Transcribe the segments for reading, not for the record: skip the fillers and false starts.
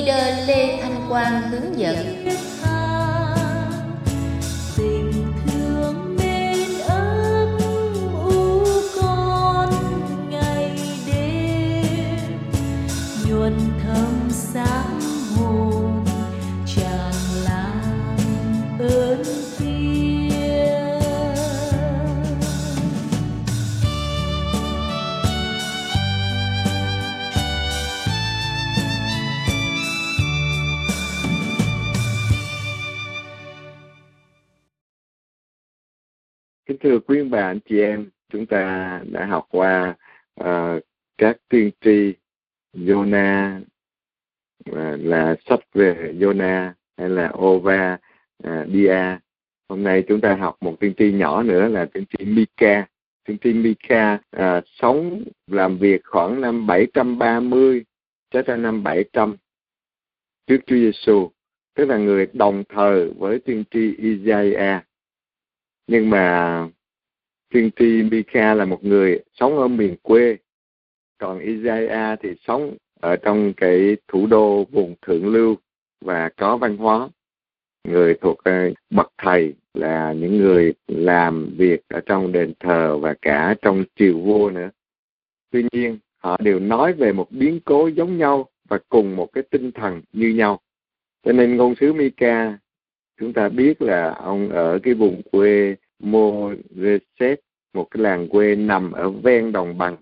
Leader Lê Thanh Quang hướng dẫn. Kính thưa quý bà anh chị em, chúng ta đã học qua các tiên tri Jonah, là sách về Jonah hay là Obadiah. Hôm nay chúng ta học một tiên tri nhỏ nữa là tiên tri Micah. Tiên tri Micah sống làm việc khoảng năm 730 cho tới năm 700 trước Chúa Giêsu, tức là người đồng thời với tiên tri Isaiah. Nhưng mà tiên tri Micah là một người sống ở miền quê, còn Isaiah thì sống ở trong cái thủ đô vùng thượng lưu và có văn hóa. Người thuộc bậc thầy là những người làm việc ở trong đền thờ và cả trong triều vua nữa. Tuy nhiên, họ đều nói về một biến cố giống nhau và cùng một cái tinh thần như nhau. Cho nên ngôn sứ Micah, chúng ta biết là ông ở cái vùng quê Moreset, một cái làng quê nằm ở ven đồng bằng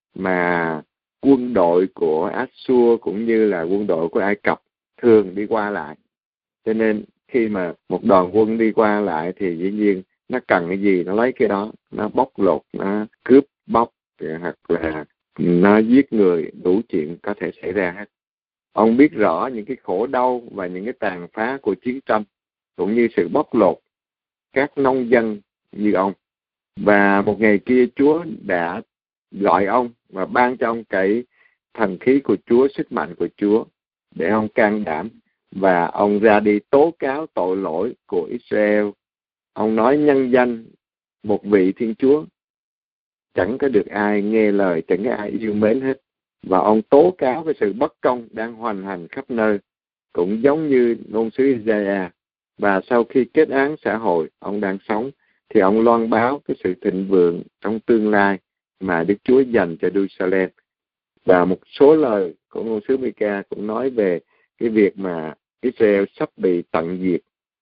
mà quân đội của Assur cũng như là quân đội của Ai Cập thường đi qua lại. Cho nên khi mà một đoàn quân đi qua lại thì dĩ nhiên nó cần cái gì nó lấy cái đó, nó bóc lột, nó cướp bóc hoặc là nó giết người, đủ chuyện có thể xảy ra hết. Ông biết rõ những cái khổ đau và những cái tàn phá của chiến tranh cũng như sự bóc lột các nông dân như ông. Và một ngày kia Chúa đã gọi ông và ban cho ông cái thần khí của Chúa, sức mạnh của Chúa để ông can đảm, và ông ra đi tố cáo tội lỗi của Israel. Ông nói nhân danh một vị Thiên Chúa, chẳng có được ai nghe lời, chẳng có ai yêu mến hết. Và ông tố cáo cái sự bất công đang hoành hành khắp nơi, cũng giống như ngôn sứ Isaiah. Và sau khi kết án xã hội, ông đang sống, thì ông loan báo cái sự thịnh vượng trong tương lai mà Đức Chúa dành cho Jerusalem. Và một số lời của ngôn sứ Micah cũng nói về cái việc mà Israel sắp bị tận diệt.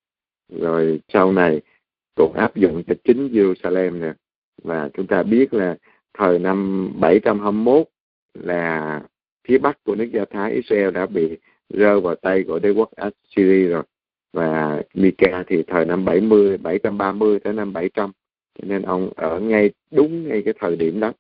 Rồi sau này cũng áp dụng cho chính Jerusalem nè. Và chúng ta biết là thời năm 721 là phía bắc của nước Do Thái, Israel đã bị rơi vào tay của đế quốc Assyria rồi. Và Micah thì thời năm 730 tới năm 700. Cho nên ông ở ngay cái thời điểm đó.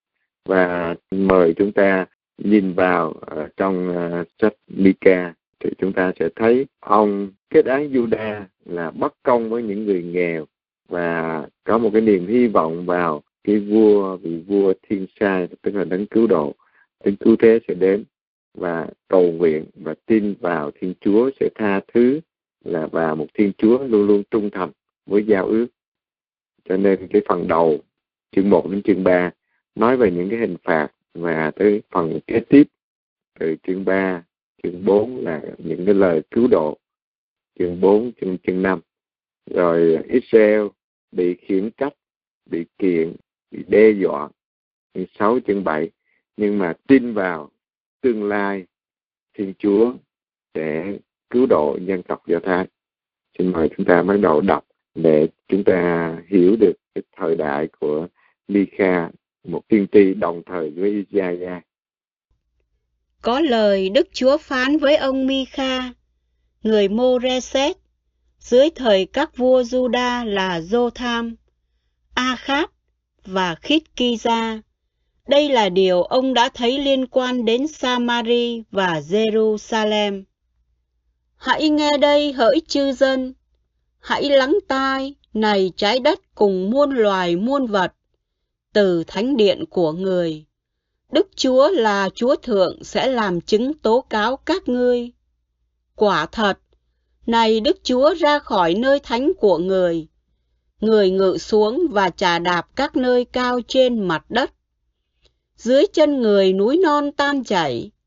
Và mời chúng ta nhìn vào trong sách Micah thì chúng ta sẽ thấy ông kết án Judah là bất công với những người nghèo và có một cái niềm hy vọng vào cái vị vua thiên sai, tức là đấng cứu độ, đấng cứu thế sẽ đến và cầu nguyện và tin vào Thiên Chúa sẽ tha thứ, là và một Thiên Chúa luôn luôn trung thành với giao ước. Cho nên cái phần đầu chương 1 đến chương 3 nói về những cái hình phạt, và tới phần kế tiếp từ chương 3, chương 4 là những cái lời cứu độ, chương 4, chương 5. Rồi Israel bị khiển trách, bị kiện, bị đe dọa, chương 6, chương 7. Nhưng mà tin vào tương lai Thiên Chúa sẽ cứu độ dân tộc Do Thái. Xin mời chúng ta bắt đầu đọc để chúng ta hiểu được cái thời đại của Micah, một tiên tri đồng thời với Isaiah. Có lời Đức Chúa phán với ông Micah, người Moreset, dưới thời các vua Juda là Jotham, Akhaz và Khít-ki-gia. Đây là điều ông đã thấy liên quan đến Samari và Jerusalem. Hãy nghe đây hỡi chư dân, hãy lắng tai, này trái đất cùng muôn loài muôn vật, từ thánh điện của người. Đức Chúa là Chúa Thượng sẽ làm chứng tố cáo các ngươi. Quả thật, này Đức Chúa ra khỏi nơi thánh của người. Người ngự xuống và chà đạp các nơi cao trên mặt đất. Dưới chân người núi non tan chảy,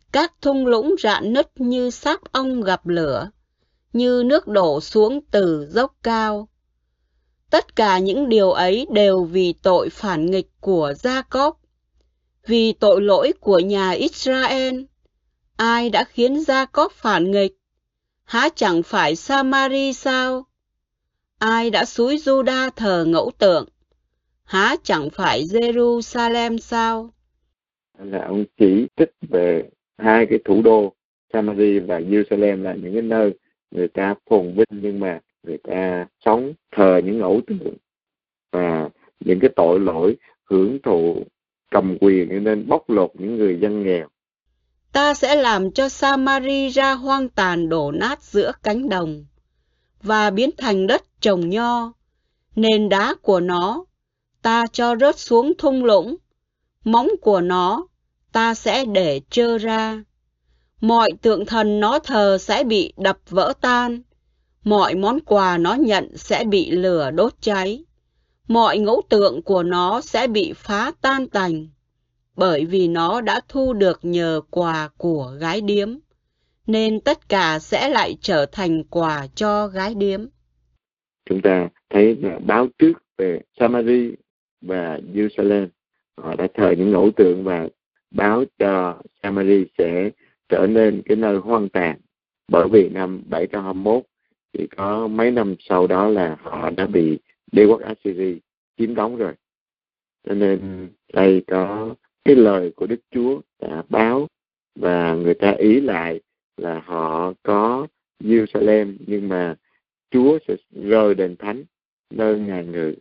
Các thung lũng rạn nứt như xác ong gặp lửa, như nước đổ xuống từ dốc cao. Tất cả những điều ấy đều vì tội phản nghịch của Gia-cốp, vì tội lỗi của nhà Israel. Ai đã khiến Gia-cốp phản nghịch? Há chẳng phải Sa-ma-ri sao? Ai đã xúi Giu-đa thờ ngẫu tượng? Há chẳng phải Giê-ru-sa-lem sao? Là ông chỉ trích về hai cái thủ đô Samari và Jerusalem là những cái nơi người ta phồn vinh, nhưng mà người ta sống thờ những ngẫu tượng và những cái tội lỗi hưởng thụ cầm quyền nên bóc lột những người dân nghèo. Ta sẽ làm cho Samari ra hoang tàn đổ nát giữa cánh đồng và biến thành đất trồng nho. Nền đá của nó ta cho rớt xuống thung lũng, móng của nó ta sẽ để trơ ra. Mọi tượng thần nó thờ sẽ bị đập vỡ tan, mọi món quà nó nhận sẽ bị lửa đốt cháy, mọi ngẫu tượng của nó sẽ bị phá tan tành, bởi vì nó đã thu được nhờ quà của gái điếm, nên tất cả sẽ lại trở thành quà cho gái điếm. Chúng ta thấy là báo trước về Samari và Jerusalem, họ đã thờ những ngẫu tượng và báo cho Samari sẽ trở nên cái nơi hoang tàn, bởi vì năm 721 thì có mấy năm sau đó là họ đã bị đế quốc Assyria chiếm đóng rồi. Cho nên đây có cái lời của Đức Chúa đã báo, và người ta ý lại là họ có Jerusalem, nhưng mà Chúa sẽ rời đền thánh, nơi Ngài ngự,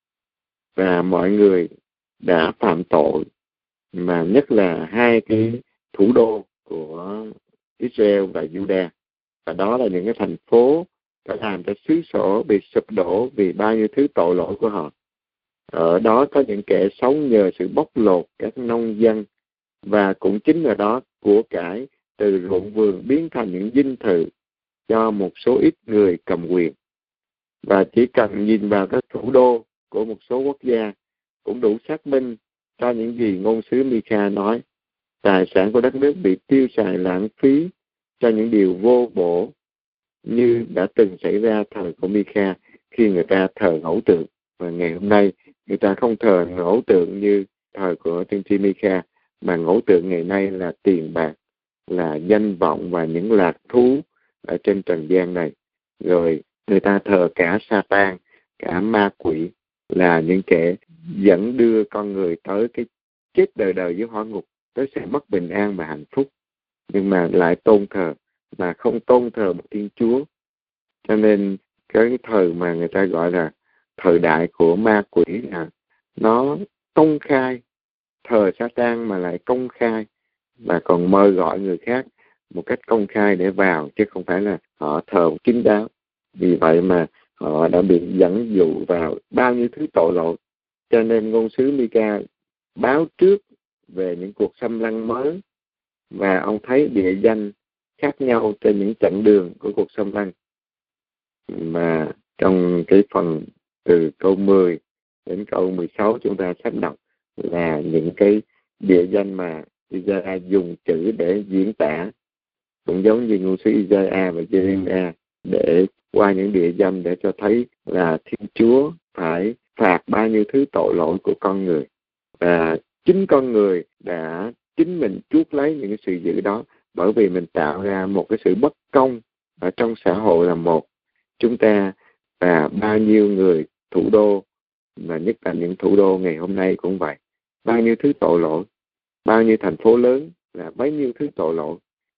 và mọi người đã phạm tội, mà nhất là hai cái thủ đô của Israel và Judah, và đó là những cái thành phố đã làm cho xứ sở bị sụp đổ vì bao nhiêu thứ tội lỗi của họ. Ở đó có những kẻ sống nhờ sự bóc lột các nông dân, và cũng chính ở đó của cải từ ruộng vườn biến thành những dinh thự cho một số ít người cầm quyền. Và chỉ cần nhìn vào các thủ đô của một số quốc gia cũng đủ xác minh cho những gì ngôn sứ Mi-kha nói. Tài sản của đất nước bị tiêu xài lãng phí cho những điều vô bổ, như đã từng xảy ra thời của Mi-kha khi người ta thờ ngẫu tượng. Và ngày hôm nay người ta không thờ ngẫu tượng như thời của tiên tri Mi-kha, mà ngẫu tượng ngày nay là tiền bạc, là danh vọng và những lạc thú ở trên trần gian này. Rồi người ta thờ cả Sa-tan, cả ma quỷ, là những kẻ dẫn đưa con người tới cái chết đời đời dưới hỏa ngục, tới sự mất bình an và hạnh phúc, nhưng mà lại tôn thờ mà không tôn thờ một Thiên Chúa. Cho nên cái thời mà người ta gọi là thời đại của ma quỷ là nó công khai, thờ Sa-tan mà lại công khai, và còn mời gọi người khác một cách công khai để vào, chứ không phải là họ thờ kín đáo. Vì vậy mà họ đã bị dẫn dụ vào bao nhiêu thứ tội lỗi. Cho nên ngôn sứ Mi-ca báo trước về những cuộc xâm lăng mới, và ông thấy địa danh khác nhau trên những chặng đường của cuộc xâm lăng. Mà trong cái phần từ câu 10 đến câu 16 chúng ta sắp đọc là những cái địa danh mà Isaiah dùng chữ để diễn tả, cũng giống như ngôn sứ Isaiah và Jeremiah, để qua những địa danh để cho thấy là Thiên Chúa phải phạt bao nhiêu thứ tội lỗi của con người, và chính con người đã chính mình chuốc lấy những cái sự dữ đó, bởi vì mình tạo ra một cái sự bất công ở trong xã hội là một. Chúng ta và bao nhiêu người thủ đô, mà nhất là những thủ đô ngày hôm nay cũng vậy, bao nhiêu thứ tội lỗi, bao nhiêu thành phố lớn là bấy nhiêu thứ tội lỗi.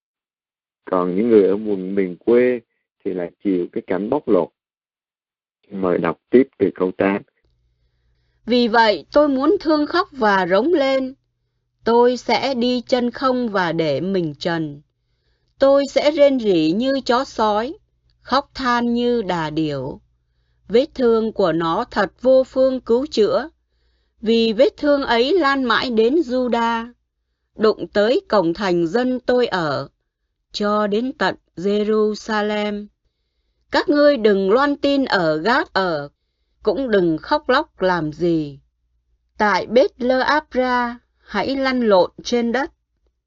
Còn những người ở vùng miền quê thì lại chịu cái cảnh bóc lột. Mời đọc tiếp từ câu 8. Vì vậy tôi muốn thương khóc và rống lên. Tôi sẽ đi chân không và để mình trần. Tôi sẽ rên rỉ như chó sói, khóc than như đà điểu. Vết thương của nó thật vô phương cứu chữa, vì vết thương ấy lan mãi đến Juda, đụng tới cổng thành dân tôi ở, cho đến tận Jerusalem. Các ngươi đừng loan tin ở Gát ở, cũng đừng khóc lóc làm gì. Tại Bết Lơ Áp Ra, hãy lăn lộn trên đất.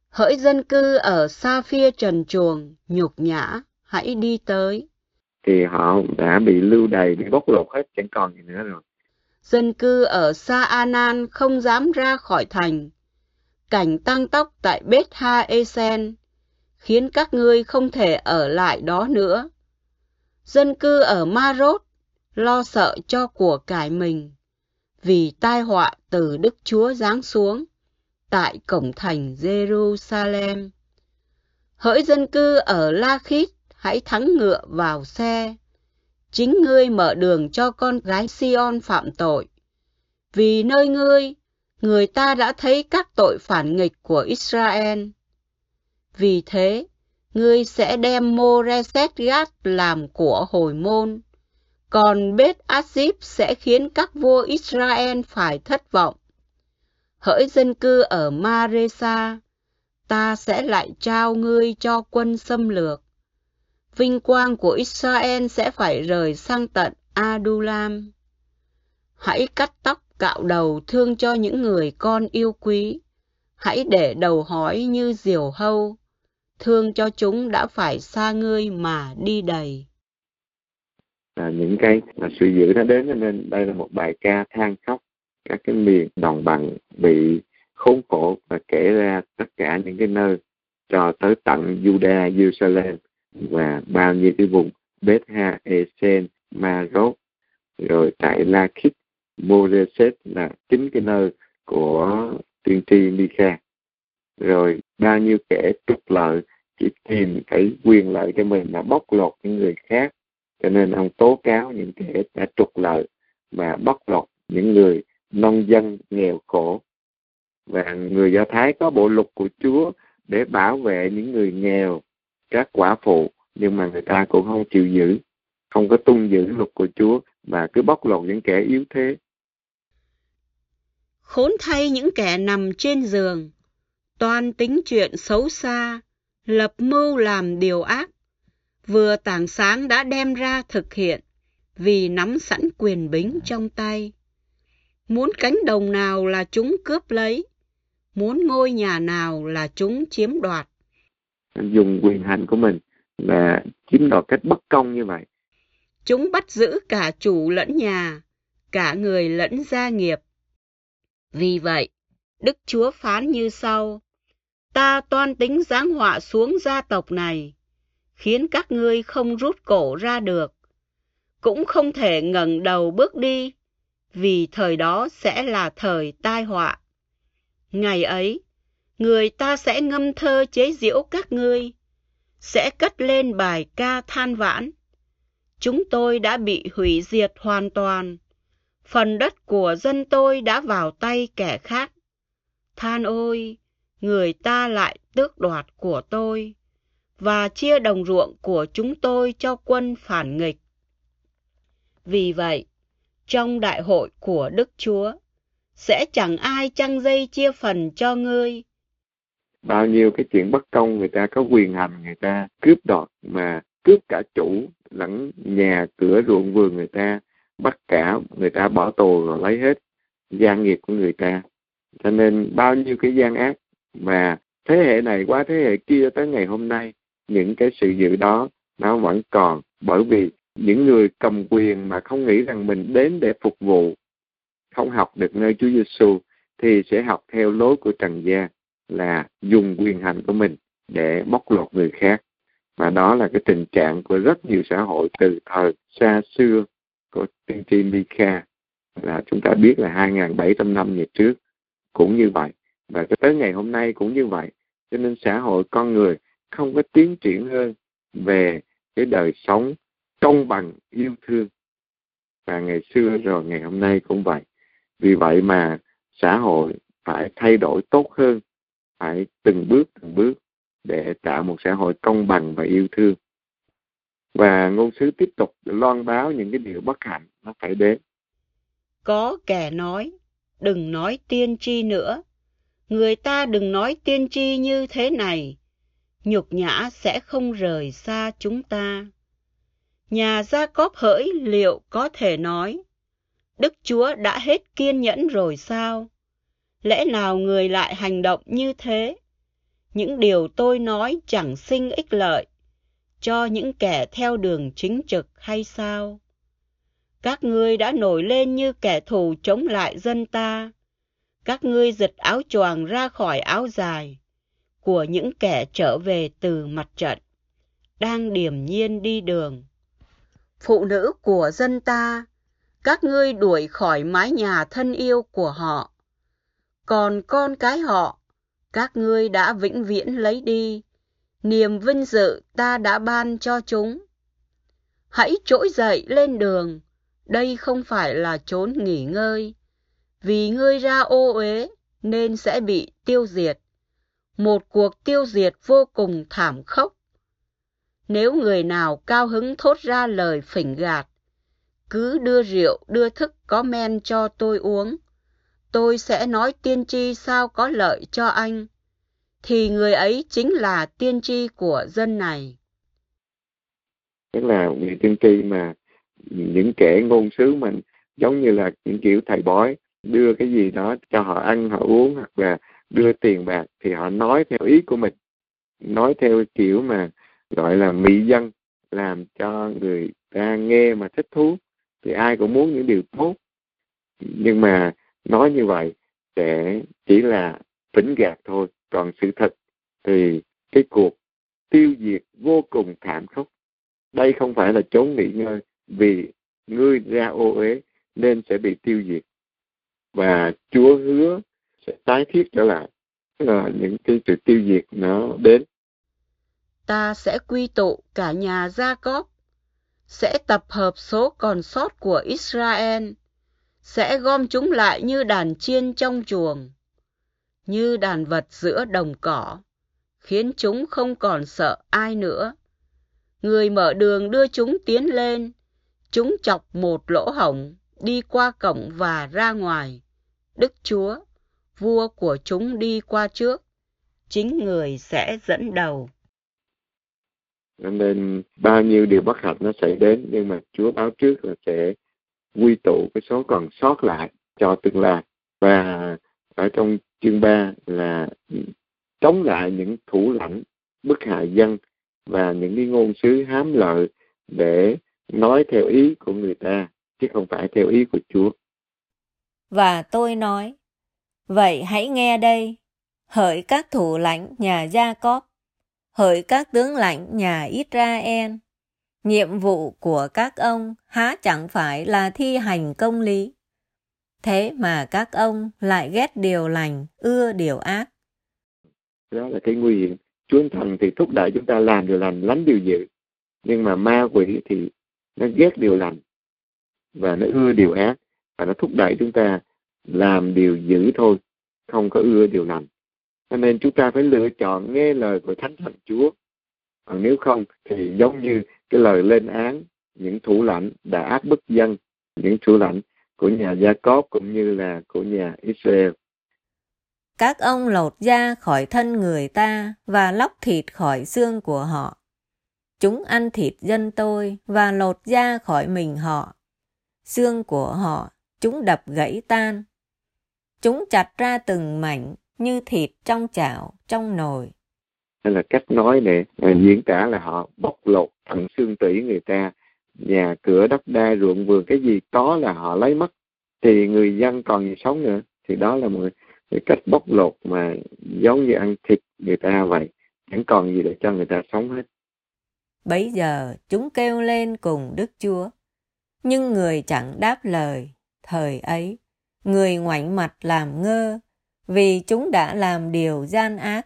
Hỡi dân cư ở xa phía trần truồng, nhục nhã, hãy đi tới. Thì họ đã bị lưu đày, bị bóc lột hết, chẳng còn gì nữa rồi. Dân cư ở Sa Anan không dám ra khỏi thành. Cảnh tăng tóc tại Beth Ha Esen khiến các ngươi không thể ở lại đó nữa. Dân cư ở Marot lo sợ cho của cải mình, vì tai họa từ Đức Chúa giáng xuống tại cổng thành Jerusalem. Hỡi dân cư ở Lakhit, hãy thắng ngựa vào xe. Chính ngươi mở đường cho con gái Sion phạm tội. Vì nơi ngươi, người ta đã thấy các tội phản nghịch của Israel. Vì thế, ngươi sẽ đem Moreset-gat làm của hồi môn, còn Beth-Azib sẽ khiến các vua Israel phải thất vọng. Hỡi dân cư ở Maresa, ta sẽ lại trao ngươi cho quân xâm lược. Vinh quang của Israel sẽ phải rời sang tận Adulam. Hãy cắt tóc cạo đầu thương cho những người con yêu quý. Hãy để đầu hói như diều hâu, thương cho chúng đã phải xa ngươi mà đi đầy. Những cái sự dữ nó đến, cho nên đây là một bài ca than khóc các cái miền đồng bằng bị khốn khổ, và kể ra tất cả những cái nơi cho tới tận Juda, Jerusalem và bao nhiêu cái vùng Beth Ha Esen, Marot, rồi tại Lakhit, Moreset là chính cái nơi của tiên tri Micha. Rồi bao nhiêu kẻ trục lợi chỉ tìm cái quyền lợi cho mình mà bóc lột những người khác, cho nên ông tố cáo những kẻ đã trục lợi và bóc lột những người nông dân nghèo khổ. Và người Do Thái có bộ luật của Chúa để bảo vệ những người nghèo, các quả phụ, nhưng mà người ta cũng không chịu giữ, không có tuân giữ luật của Chúa và cứ bóc lột những kẻ yếu thế. Khốn thay những kẻ nằm trên giường, toan tính chuyện xấu xa, lập mưu làm điều ác, vừa tảng sáng đã đem ra thực hiện, vì nắm sẵn quyền bính trong tay. Muốn cánh đồng nào là chúng cướp lấy, muốn ngôi nhà nào là chúng chiếm đoạt. Dùng quyền hành của mình là chiếm đoạt cách bất công như vậy. Chúng bắt giữ cả chủ lẫn nhà, cả người lẫn gia nghiệp. Vì vậy, Đức Chúa phán như sau: ta toan tính giáng họa xuống gia tộc này, khiến các ngươi không rút cổ ra được, cũng không thể ngẩng đầu bước đi, vì thời đó sẽ là thời tai họa. Ngày ấy, người ta sẽ ngâm thơ chế giễu các ngươi, sẽ cất lên bài ca than vãn. Chúng tôi đã bị hủy diệt hoàn toàn, phần đất của dân tôi đã vào tay kẻ khác. Than ôi, người ta lại tước đoạt của tôi, và chia đồng ruộng của chúng tôi cho quân phản nghịch. Vì vậy, trong đại hội của Đức Chúa, sẽ chẳng ai chăng dây chia phần cho ngươi. Bao nhiêu cái chuyện bất công, người ta có quyền hành, người ta cướp đoạt, mà cướp cả chủ lẫn nhà cửa ruộng vườn người ta, bắt cả người ta bỏ tù rồi lấy hết gia nghiệp của người ta. Cho nên bao nhiêu cái gian ác, và thế hệ này qua thế hệ kia tới ngày hôm nay, những cái sự dữ đó nó vẫn còn, bởi vì những người cầm quyền mà không nghĩ rằng mình đến để phục vụ, không học được nơi Chúa Giêsu, thì sẽ học theo lối của trần gian, là dùng quyền hành của mình để bóc lột người khác. Và đó là cái tình trạng của rất nhiều xã hội từ thời xa xưa của tiên tri Micha, là chúng ta biết là 2.700 năm về trước cũng như vậy, và tới ngày hôm nay cũng như vậy. Cho nên xã hội con người không có tiến triển hơn về cái đời sống công bằng, yêu thương. Và ngày xưa rồi ngày hôm nay cũng vậy. Vì vậy mà xã hội phải thay đổi tốt hơn, phải từng bước để tạo một xã hội công bằng và yêu thương. Và ngôn sứ tiếp tục loan báo những cái điều bất hạnh nó phải đến. Có kẻ nói, đừng nói tiên tri nữa. Người ta đừng nói tiên tri như thế này, nhục nhã sẽ không rời xa chúng ta. Nhà Gia-cốp hỡi, liệu có thể nói, Đức Chúa đã hết kiên nhẫn rồi sao? Lẽ nào người lại hành động như thế? những điều tôi nói chẳng sinh ích lợi cho những kẻ theo đường chính trực hay sao? Các ngươi đã nổi lên như kẻ thù chống lại dân ta. Các ngươi giật áo choàng ra khỏi áo dài của những kẻ trở về từ mặt trận, đang điềm nhiên đi đường. Phụ nữ của dân ta, các ngươi đuổi khỏi mái nhà thân yêu của họ. Còn con cái họ, các ngươi đã vĩnh viễn lấy đi, niềm vinh dự ta đã ban cho chúng. Hãy trỗi dậy lên đường, đây không phải là chốn nghỉ ngơi, vì ngươi ra ô uế nên sẽ bị tiêu diệt, một cuộc tiêu diệt vô cùng thảm khốc. Nếu người nào cao hứng thốt ra lời phỉnh gạt, cứ đưa rượu đưa thức có men cho tôi uống, tôi sẽ nói tiên tri sao có lợi cho anh, thì người ấy chính là tiên tri của dân này. Tức là vị tiên tri mà những kẻ ngôn sứ mình giống như là những kiểu thầy bói, đưa cái gì đó cho họ ăn, họ uống, hoặc là đưa tiền bạc, thì họ nói theo ý của mình, nói theo kiểu mà gọi là mị dân, làm cho người ta nghe mà thích thú, thì ai cũng muốn những điều tốt. Nhưng mà nói như vậy sẽ chỉ là phỉnh gạt thôi, còn sự thật thì cái cuộc tiêu diệt vô cùng thảm khốc. Đây không phải là chốn nghỉ ngơi, vì ngươi ra ô uế nên sẽ bị tiêu diệt. Và Chúa hứa sẽ tái thiết trở lại, là những cái sự tiêu diệt nó đến. Ta sẽ quy tụ cả nhà Gia-cốp, sẽ tập hợp số còn sót của Israel, sẽ gom chúng lại như đàn chiên trong chuồng, như đàn vật giữa đồng cỏ, khiến chúng không còn sợ ai nữa. Người mở đường đưa chúng tiến lên, chúng chọc một lỗ hổng, đi qua cổng và ra ngoài. Đức Chúa, vua của chúng đi qua trước, chính người sẽ dẫn đầu. Nên bao nhiêu điều bất hạnh nó sẽ đến, nhưng mà Chúa báo trước là sẽ quy tụ cái số còn sót lại cho tương lai. Và ở trong chương 3 là chống lại những thủ lãnh bức hại dân và những cái ngôn sứ hám lợi để nói theo ý của người ta, chứ không phải theo ý của Chúa. Và tôi nói, vậy hãy nghe đây, hỡi các thủ lãnh nhà Gia-cốp, hỡi các tướng lãnh nhà Israel, nhiệm vụ của các ông há chẳng phải là thi hành công lý. Thế mà các ông lại ghét điều lành, ưa điều ác. Đó là cái nguy hiểm. Chúa Thần thì thúc đẩy chúng ta làm điều lành, lánh điều dữ. Nhưng mà ma quỷ thì nó ghét điều lành và nó ưa điều ác, và nó thúc đẩy chúng ta làm điều dữ thôi, không có ưa điều lành. Cho nên chúng ta phải lựa chọn nghe lời của Thánh Thần Chúa. Còn nếu không thì giống như cái lời lên án những thủ lãnh đã áp bức dân, những thủ lãnh của nhà Gia-cốp cũng như là của nhà Israel. Các ông lột da khỏi thân người ta và lóc thịt khỏi xương của họ. Chúng ăn thịt dân tôi và lột da khỏi mình họ. Xương của họ chúng đập gãy tan. Chúng chặt ra từng mảnh như thịt trong chảo, trong nồi. Nên là cách nói này diễn tả là họ bóc lột tận xương tủy người ta, nhà cửa đất đai ruộng vườn, cái gì có là họ lấy mất, thì người dân còn gì sống nữa. Thì đó là một cái cách bóc lột mà giống như ăn thịt người ta vậy, chẳng còn gì để cho người ta sống hết. Bấy giờ chúng kêu lên cùng Đức Chúa, nhưng người chẳng đáp lời. Thời ấy, người ngoảnh mặt làm ngơ, vì chúng đã làm điều gian ác.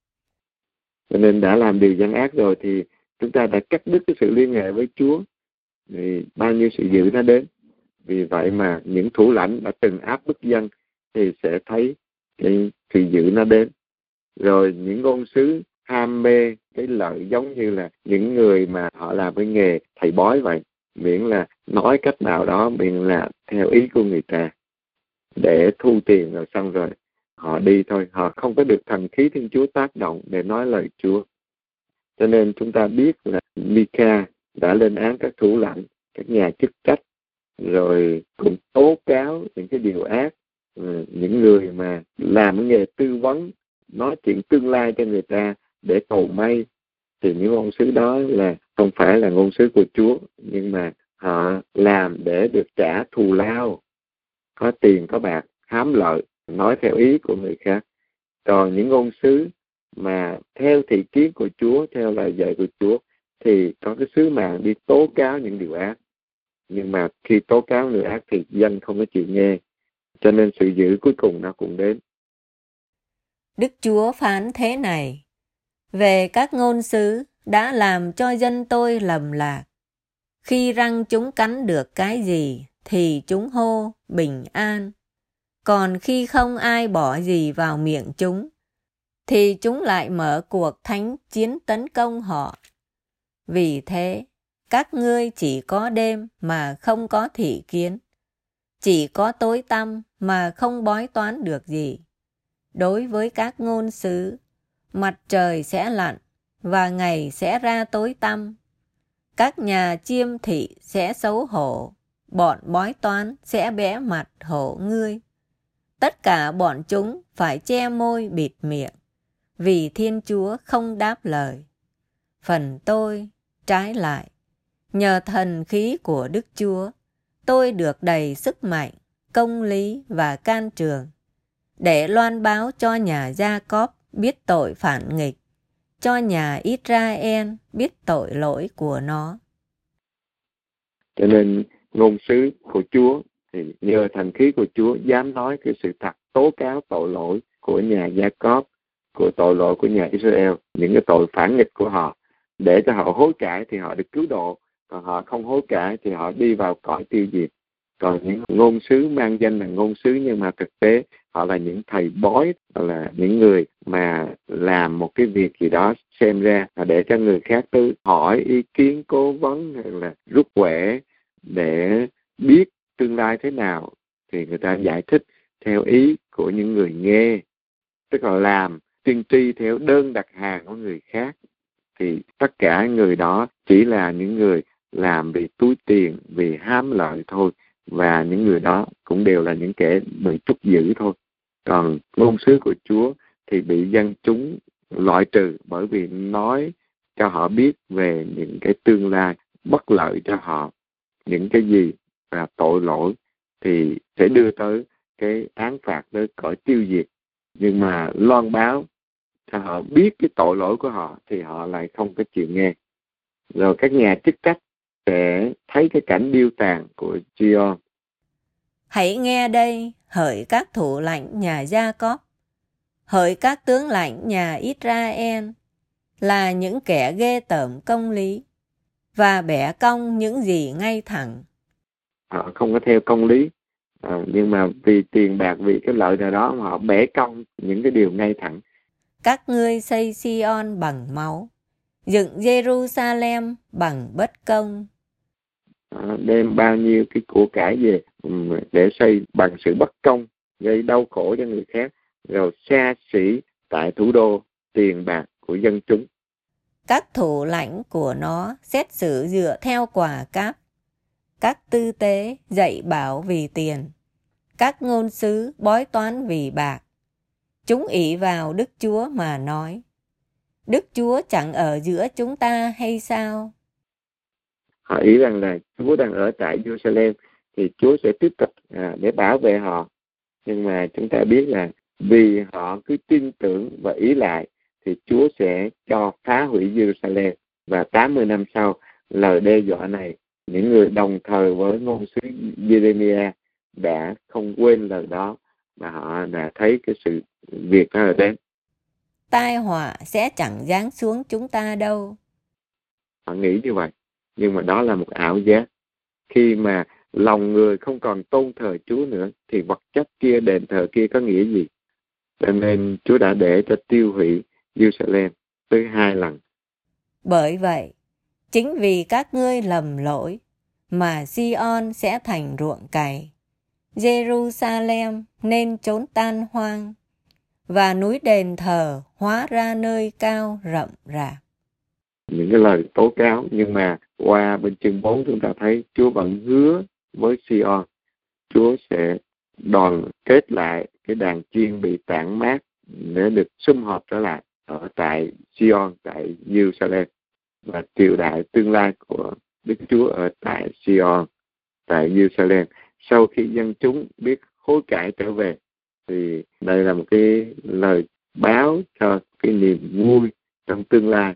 Cho nên đã làm điều gian ác rồi thì chúng ta đã cắt đứt cái sự liên hệ với Chúa, thì bao nhiêu sự dữ nó đến. Vì vậy mà những thủ lãnh đã từng áp bức dân thì sẽ thấy cái sự dữ nó đến. Rồi những ngôn sứ ham mê cái lợi, giống như là những người mà họ làm cái nghề thầy bói vậy, miễn là nói cách nào đó, miễn là theo ý của người ta để thu tiền, rồi xong rồi họ đi thôi, họ không có được thần khí Thiên Chúa tác động để nói lời Chúa. Cho nên chúng ta biết là Micah đã lên án các thủ lãnh, các nhà chức trách, rồi cũng tố cáo những cái điều ác, những người mà làm cái nghề tư vấn nói chuyện tương lai cho người ta để cầu may, thì những ngôn sứ đó là không phải là ngôn sứ của Chúa, nhưng mà họ làm để được trả thù lao, có tiền có bạc, hám lợi, nói theo ý của người khác. Còn những ngôn sứ mà theo thị kiến của Chúa, theo lời dạy của Chúa, thì có cái sứ mạng đi tố cáo những điều ác. Nhưng mà khi tố cáo người ác thì dân không có chịu nghe, cho nên sự dữ cuối cùng nó cũng đến. Đức Chúa phán thế này: về các ngôn sứ đã làm cho dân tôi lầm lạc. Khi răng chúng cắn được cái gì thì chúng hô bình an. Còn khi không ai bỏ gì vào miệng chúng, thì chúng lại mở cuộc thánh chiến tấn công họ. Vì thế, các ngươi chỉ có đêm mà không có thị kiến, chỉ có tối tăm mà không bói toán được gì. Đối với các ngôn sứ, mặt trời sẽ lặn và ngày sẽ ra tối tăm. Các nhà chiêm thị sẽ xấu hổ, bọn bói toán sẽ bẽ mặt hổ ngươi. Tất cả bọn chúng phải che môi bịt miệng, vì Thiên Chúa không đáp lời. Phần tôi, trái lại, nhờ thần khí của Đức Chúa, tôi được đầy sức mạnh, công lý và can trường, để loan báo cho nhà Gia-cóp biết tội phản nghịch, cho nhà Israel biết tội lỗi của nó. Cho nên ngôn sứ của Chúa thì nhờ thần khí của Chúa dám nói cái sự thật, tố cáo tội lỗi của nhà Gia-cóp, của tội lỗi của nhà Israel, những cái tội phản nghịch của họ, để cho họ hối cải thì họ được cứu độ, còn họ không hối cải thì họ đi vào cõi tiêu diệt. Còn những ngôn sứ mang danh là ngôn sứ, nhưng mà thực tế họ là những thầy bói, là những người mà làm một cái việc gì đó xem ra để cho người khác tới hỏi ý kiến, cố vấn hay là rút quẻ để biết tương lai thế nào, thì người ta giải thích theo ý của những người nghe, tức là làm tiên tri theo đơn đặt hàng của người khác. Thì tất cả người đó chỉ là những người làm vì túi tiền, vì hám lợi thôi, và những người đó cũng đều là những kẻ bị trút giữ thôi. Còn ngôn sứ của Chúa thì bị dân chúng loại trừ, bởi vì nói cho họ biết về những cái tương lai bất lợi cho họ, những cái gì là tội lỗi thì sẽ đưa tới cái án phạt tới cõi tiêu diệt. Nhưng mà loan báo cho họ biết cái tội lỗi của họ thì họ lại không có chịu nghe. Rồi các nhà chức trách sẽ thấy cái cảnh điêu tàn của Zion. Hãy nghe đây, hỡi các thủ lãnh nhà Gia-cóp, hỡi các tướng lãnh nhà Israel, là những kẻ ghê tởm công lý và bẻ cong những gì ngay thẳng. Họ không có theo công lý, nhưng mà vì tiền bạc, vì cái lợi nào đó mà họ bẻ cong những cái điều ngay thẳng. Các ngươi xây Sion bằng máu, dựng Jerusalem bằng bất công. Đem bao nhiêu cái của cải về để xây bằng sự bất công, gây đau khổ cho người khác, rồi xa xỉ tại thủ đô tiền bạc của dân chúng. Các thủ lãnh của nó xét xử dựa theo quả cáp, các tư tế dạy bảo vì tiền, các ngôn sứ bói toán vì bạc. Chúng ỷ vào Đức Chúa mà nói: Đức Chúa chẳng ở giữa chúng ta hay sao? Họ ý rằng là Chúa đang ở tại Jerusalem thì Chúa sẽ tiếp tục để bảo vệ họ. Nhưng mà chúng ta biết là vì họ cứ tin tưởng và ý lại thì Chúa sẽ cho phá hủy Jerusalem. Và 80 năm sau, lời đe dọa này, những người đồng thời với ngôn sứ Jeremiah đã không quên lời đó, mà họ đã thấy cái sự việc đó là đến. Tai họa sẽ chẳng giáng xuống chúng ta đâu. Họ nghĩ như vậy, nhưng mà đó là một ảo giác. Khi mà lòng người không còn tôn thờ Chúa nữa thì vật chất kia, đền thờ kia có nghĩa gì? Cho nên Chúa đã để cho tiêu hủy Jerusalem tới 2 lần. Bởi vậy, chính vì các ngươi lầm lỗi mà Sion sẽ thành ruộng cày, Jerusalem nên trốn tan hoang, và núi đền thờ hóa ra nơi cao rậm rạp. Những cái lời tố cáo, nhưng mà qua bên chương 4 chúng ta thấy Chúa vẫn hứa với Sion, Chúa sẽ đoàn kết lại cái đàn chiên bị tản mát để được sum họp trở lại ở tại Sion, tại Jerusalem, và triều đại tương lai của Đức Chúa ở tại Sion, tại Jerusalem. Sau khi dân chúng biết hối cải trở về, thì đây là một cái lời báo cho cái niềm vui trong tương lai.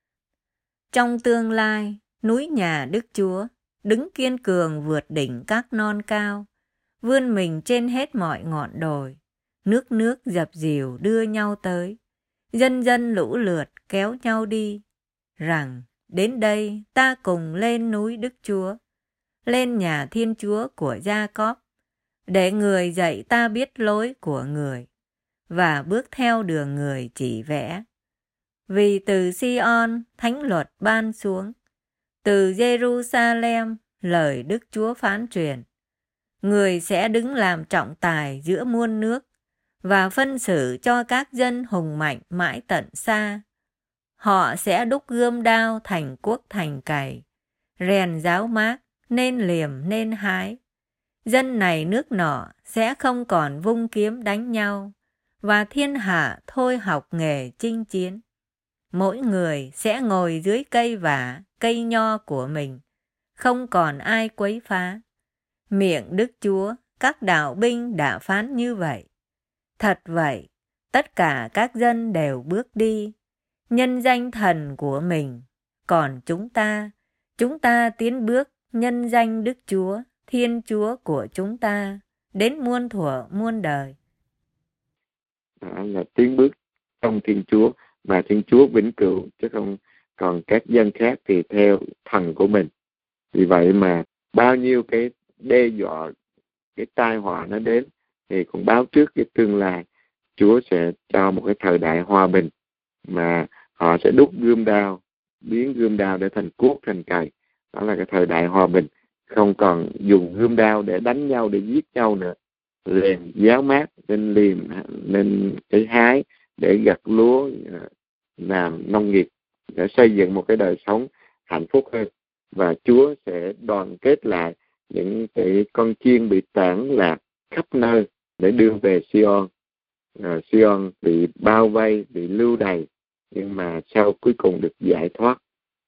Trong tương lai, núi nhà Đức Chúa đứng kiên cường vượt đỉnh các non cao, vươn mình trên hết mọi ngọn đồi, nước nước dập dìu đưa nhau tới, dân dân lũ lượt kéo nhau đi, rằng đến đây ta cùng lên núi Đức Chúa, lên nhà Thiên Chúa của Gia-cóp, để người dạy ta biết lối của người, và bước theo đường người chỉ vẽ. Vì từ Sion thánh luật ban xuống, từ Jerusalem lời Đức Chúa phán truyền. Người sẽ đứng làm trọng tài giữa muôn nước, và phân xử cho các dân hùng mạnh mãi tận xa. Họ sẽ đúc gươm đao thành cuốc thành cày, rèn giáo mác nên liềm nên hái. Dân này nước nọ sẽ không còn vung kiếm đánh nhau, và thiên hạ thôi học nghề chinh chiến. Mỗi người sẽ ngồi dưới cây vả, cây nho của mình, không còn ai quấy phá. Miệng Đức Chúa, các đạo binh đã phán như vậy. Thật vậy, tất cả các dân đều bước đi, nhân danh thần của mình. Còn chúng ta tiến bước nhân danh Đức Chúa, Thiên Chúa của chúng ta, đến muôn thuở muôn đời. Đó là tiến bước trong Thiên Chúa, mà Thiên Chúa vĩnh cửu, chứ không còn các dân khác thì theo thần của mình. Vì vậy mà bao nhiêu cái đe dọa, cái tai họa nó đến, thì cũng báo trước cái tương lai. Chúa sẽ cho một cái thời đại hòa bình, mà họ sẽ đúc gươm đao, biến gươm đao để thành cuốc, thành cày. Đó là cái thời đại hòa bình, không còn dùng gươm đao để đánh nhau, để giết nhau nữa. Rèn giáo mát nên liềm, nên cái hái để gặt lúa, làm nông nghiệp, để xây dựng một cái đời sống hạnh phúc hơn. Và Chúa sẽ đoàn kết lại những cái con chiên bị tản lạc khắp nơi để đưa về Sion. Sion bị bao vây, bị lưu đày, nhưng mà sau cuối cùng được giải thoát.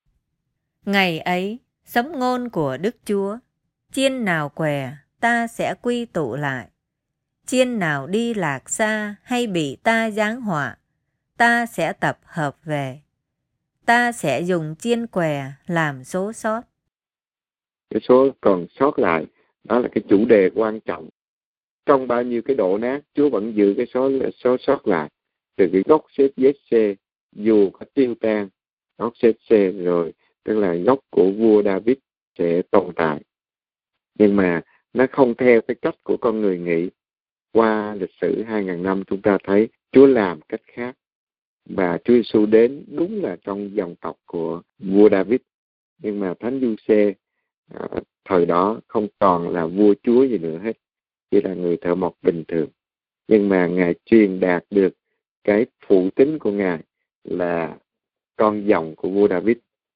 Ngày ấy, sấm ngôn của Đức Chúa, chiên nào què ta sẽ quy tụ lại. Chiên nào đi lạc xa hay bị ta giáng họa, ta sẽ tập hợp về. Ta sẽ dùng chiên què làm số sót. Cái số còn sót lại, đó là cái chủ đề quan trọng. Trong bao nhiêu cái đổ nát, Chúa vẫn giữ cái số sót lại. Từ cái gốc xếp Giê-xê, dù có tiêu tan, gốc xếp rồi, tức là gốc của vua David sẽ tồn tại. Nhưng mà nó không theo cái cách của con người nghĩ. Qua lịch sử 2.000 năm chúng ta thấy Chúa làm cách khác. Và Chúa Giêsu đến đúng là trong dòng tộc của vua David. Nhưng mà Thánh Giuse thời đó không còn là vua chúa gì nữa hết, chỉ là người thợ mộc bình thường. Nhưng mà Ngài truyền đạt được cái phụ tính của Ngài là con dòng của vua David.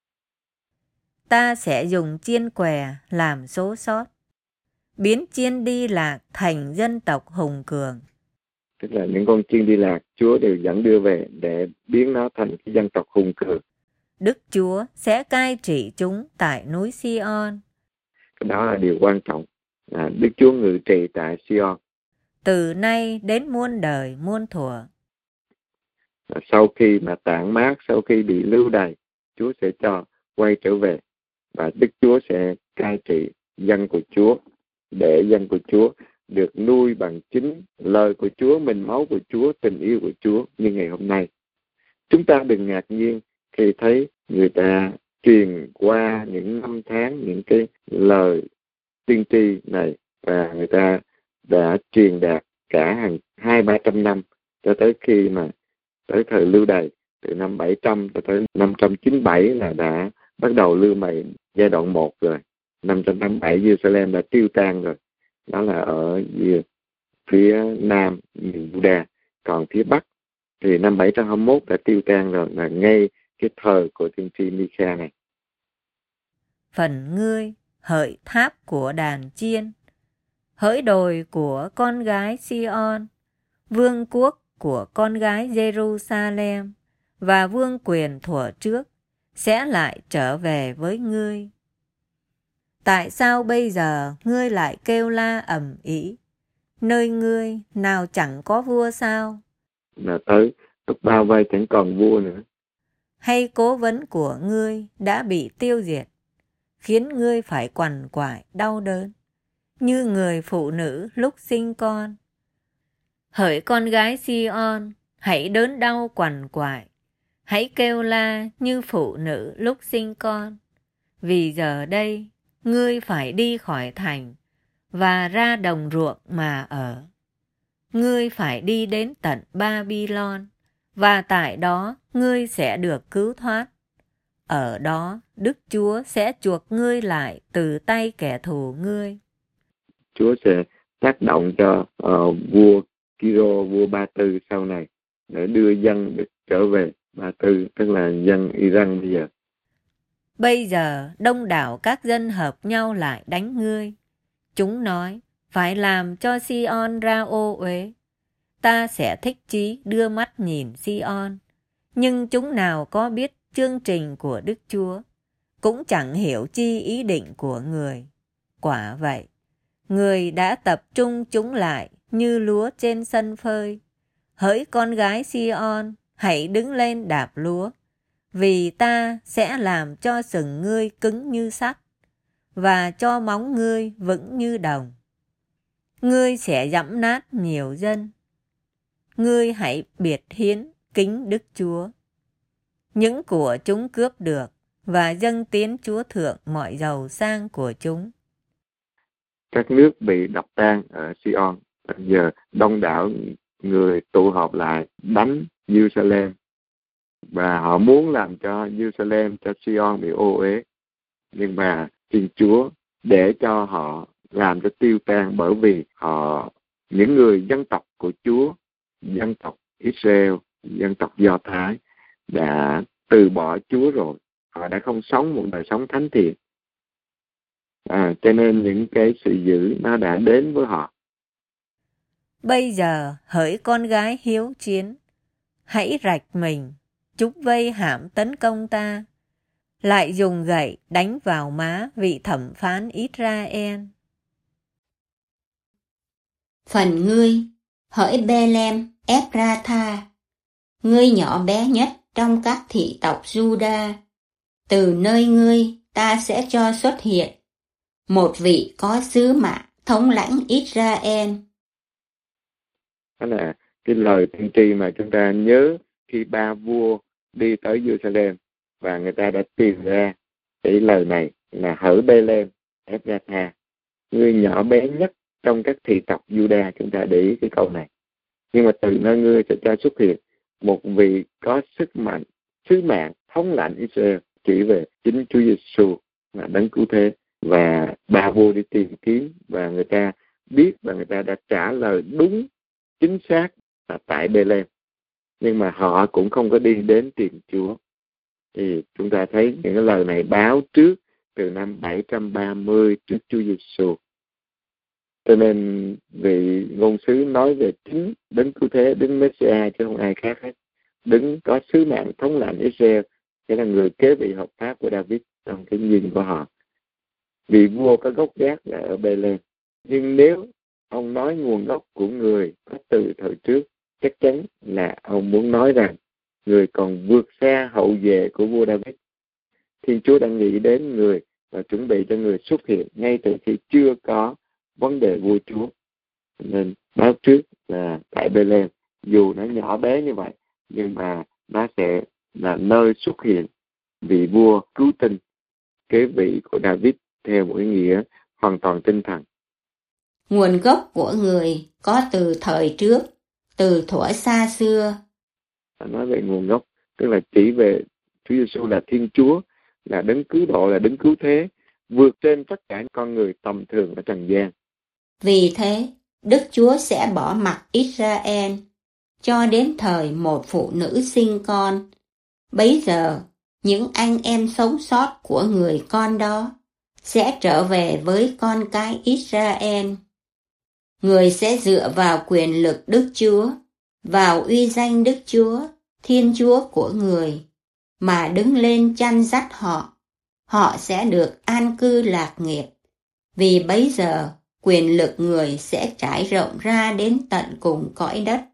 Ta sẽ dùng chiên què làm số sót, biến chiên đi lạc thành dân tộc hùng cường. Tức là những con chiên đi lạc, Chúa đều dẫn đưa về để biến nó thành cái dân tộc hùng cường. Đức Chúa sẽ cai trị chúng tại núi Sion. Đó là điều quan trọng. Đức Chúa ngự trị tại Sion. Từ nay đến muôn đời muôn thuở. Sau khi mà tản mát, sau khi bị lưu đày, Chúa sẽ cho quay trở về. Và Đức Chúa sẽ cai trị dân của Chúa, để dân của Chúa được nuôi bằng chính lời của Chúa, mình máu của Chúa, tình yêu của Chúa như ngày hôm nay. Chúng ta đừng ngạc nhiên khi thấy người ta truyền qua những năm tháng những cái lời tiên tri này, và người ta đã truyền đạt cả hàng 200-300 năm, cho tới khi mà tới thời lưu đày, từ năm 700 cho tới 597 là đã bắt đầu lưu mày giai đoạn 1 rồi. 587 Jerusalem đã tiêu tan rồi. Đó là ở phía nam miền Juda. Còn phía bắc thì năm 721 đã tiêu tan rồi, là ngay cái thời của tiên tri Mi-kha này. Phần ngươi hỡi tháp của đàn chiên, hỡi đồi của con gái Sion, vương quốc của con gái Jerusalem và vương quyền thuở trước sẽ lại trở về với ngươi. Tại sao bây giờ ngươi lại kêu la ầm ĩ? Nơi ngươi nào chẳng có vua sao? Là tới lúc bao vây chẳng còn vua nữa. Hay cố vấn của ngươi đã bị tiêu diệt, khiến ngươi phải quằn quại đau đớn, như người phụ nữ lúc sinh con. Hỡi con gái Sion, hãy đớn đau quằn quại, hãy kêu la như phụ nữ lúc sinh con. Vì giờ đây, ngươi phải đi khỏi thành và ra đồng ruộng mà ở. Ngươi phải đi đến tận Babylon, và tại đó ngươi sẽ được cứu thoát. Ở đó, Đức Chúa sẽ chuộc ngươi lại từ tay kẻ thù ngươi. Chúa sẽ tác động cho vua Kiro, vua Ba Tư sau này, để đưa dân được trở về. Ba Tư tức là dân Iran bây giờ. Bây giờ đông đảo các dân hợp nhau lại đánh ngươi. Chúng nói, phải làm cho Sion ra ô uế. Ta sẽ thích chí đưa mắt nhìn Sion. Nhưng chúng nào có biết chương trình của Đức Chúa, cũng chẳng hiểu chi ý định của người. Quả vậy, người đã tập trung chúng lại như lúa trên sân phơi. Hỡi con gái Sion, hãy đứng lên đạp lúa, vì ta sẽ làm cho sừng ngươi cứng như sắt, và cho móng ngươi vững như đồng. Ngươi sẽ giẫm nát nhiều dân. Ngươi hãy biệt hiến kính Đức Chúa. Những của chúng cướp được, và dâng tiến Chúa thượng mọi giàu sang của chúng. Các nước bị đập tan ở Sion. Bây giờ đông đảo người tụ họp lại đánh Jerusalem, và họ muốn làm cho Jerusalem, cho Sion bị ô uế. Nhưng mà Thiên Chúa để cho họ làm cho tiêu tan, bởi vì những người dân tộc của Chúa, dân tộc Israel, dân tộc Do Thái đã từ bỏ Chúa rồi. Họ đã không sống một đời sống thánh thiện. Cho nên những cái sự dữ nó đã đến với họ. Bây giờ hỡi con gái hiếu chiến, hãy rạch mình, chúng vây hãm tấn công ta, lại dùng gậy đánh vào má vị thẩm phán Israel. Phần ngươi, hỡi Bê-lem Ép-ra-tha, ngươi nhỏ bé nhất trong các thị tộc Giu-đa, từ nơi ngươi ta sẽ cho xuất hiện một vị có sứ mạng thống lãnh Israel. Đó là cái lời tiên tri mà chúng ta nhớ khi ba vua đi tới Jerusalem, và người ta đã tìm ra cái lời này là hỡi Bê-lem Ép-ra-tha, ngươi nhỏ bé nhất trong các thị tộc Giu-đa. Chúng ta để ý cái câu này. Nhưng mà từ nơi ngươi sẽ cho xuất hiện một vị có sứ mạng thống lãnh Israel, chỉ về chính Chúa Giêsu là đấng cứu thế. Và ba vua đi tìm kiếm, và người ta biết, và người ta đã trả lời đúng chính xác là tại Bê-lem. Nhưng mà họ cũng không có đi đến tìm Chúa. Thì chúng ta thấy những cái lời này báo trước từ năm 730 trước Chúa Giêsu. Cho nên vị ngôn sứ nói về chính đấng cứu thế, đấng Messiah, chứ không ai khác hết. Đấng có sứ mạng thống lãnh Israel, nghĩa là người kế vị hợp pháp của David trong cái nhìn của họ. Vị vua có gốc gác là ở Bê-lem. Nhưng nếu ông nói nguồn gốc của người có từ thời trước, chắc chắn là ông muốn nói rằng người còn vượt xa hậu vệ của vua David. Thiên Chúa đã nghĩ đến người và chuẩn bị cho người xuất hiện ngay từ khi chưa có vấn đề vua chúa. Nên báo trước là tại Bê-lem, dù nó nhỏ bé như vậy, nhưng mà nó sẽ là nơi xuất hiện vị vua cứu tinh, kế vị của David theo một ý nghĩa hoàn toàn tinh thần. Nguồn gốc của người có từ thời trước, từ thuở xa xưa. Nói về nguồn gốc, tức là chỉ về Chúa Giêsu là Thiên Chúa, là đấng cứu độ, là đấng cứu thế, vượt trên tất cả con người tầm thường ở trần gian. Vì thế, Đức Chúa sẽ bỏ mặc Israel cho đến thời một phụ nữ sinh con. Bấy giờ, những anh em sống sót của người con đó sẽ trở về với con cái Israel. Người sẽ dựa vào quyền lực Đức Chúa vào uy danh Đức Chúa, Thiên Chúa của người, mà đứng lên chăn dắt họ, họ sẽ được an cư lạc nghiệp. Vì bấy giờ, quyền lực người sẽ trải rộng ra đến tận cùng cõi đất.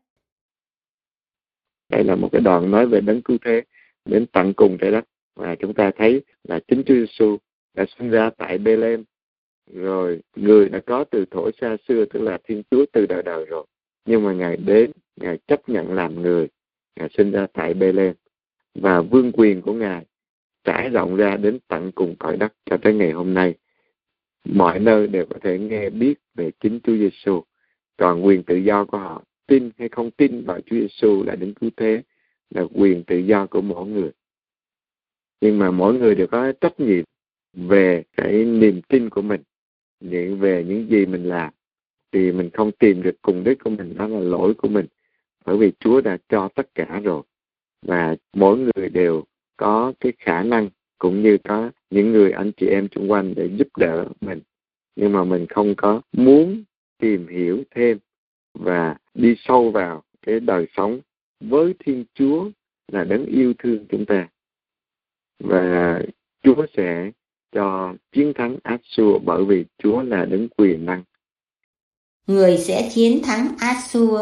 Đây là một cái đoạn nói về đấng cứu thế đến tận cùng trái đất. Và chúng ta thấy là chính Chúa Giêsu đã sinh ra tại Bê-lêm, rồi người đã có từ thuở xa xưa, tức là Thiên Chúa từ đời đời rồi. Nhưng mà Ngài đến, Ngài chấp nhận làm người, Ngài sinh ra tại Bê-lêm. Và vương quyền của Ngài trải rộng ra đến tận cùng cõi đất cho tới ngày hôm nay. Mọi nơi đều có thể nghe biết về chính Chúa Giêsu. Còn quyền tự do của họ, tin hay không tin vào Chúa Giêsu là đấng cứu thế, là quyền tự do của mỗi người. Nhưng mà mỗi người đều có trách nhiệm về cái niềm tin của mình, về những gì mình làm. Thì mình không tìm được cùng đích của mình, đó là lỗi của mình. Bởi vì Chúa đã cho tất cả rồi. Và mỗi người đều có cái khả năng, cũng như có những người anh chị em xung quanh để giúp đỡ mình. Nhưng mà mình không có muốn tìm hiểu thêm và đi sâu vào cái đời sống với Thiên Chúa là đấng yêu thương chúng ta. Và Chúa sẽ cho chiến thắng Át-xua, bởi vì Chúa là đấng quyền năng. Người sẽ chiến thắng Át-xua.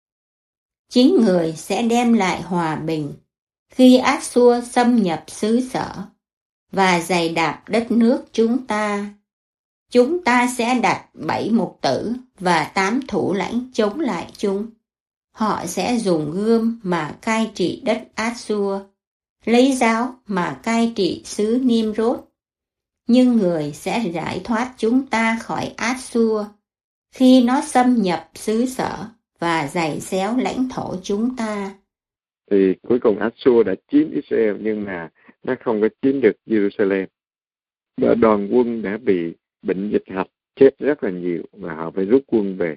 Chính người sẽ đem lại hòa bình khi Át-xua xâm nhập xứ sở và giày đạp đất nước chúng ta. Chúng ta sẽ đặt 7 mục tử và 8 thủ lãnh chống lại chúng. Họ sẽ dùng gươm mà cai trị đất Át-xua, lấy giáo mà cai trị xứ Nimrod. Nhưng người sẽ giải thoát chúng ta khỏi Át-xua khi nó xâm nhập xứ sở và giày xéo lãnh thổ chúng ta. Thì cuối cùng Át-xua đã chiếm Israel, nhưng mà nó không có chiếm được Jerusalem. Và đoàn quân đã bị bệnh dịch hạch, chết rất là nhiều, và họ phải rút quân về.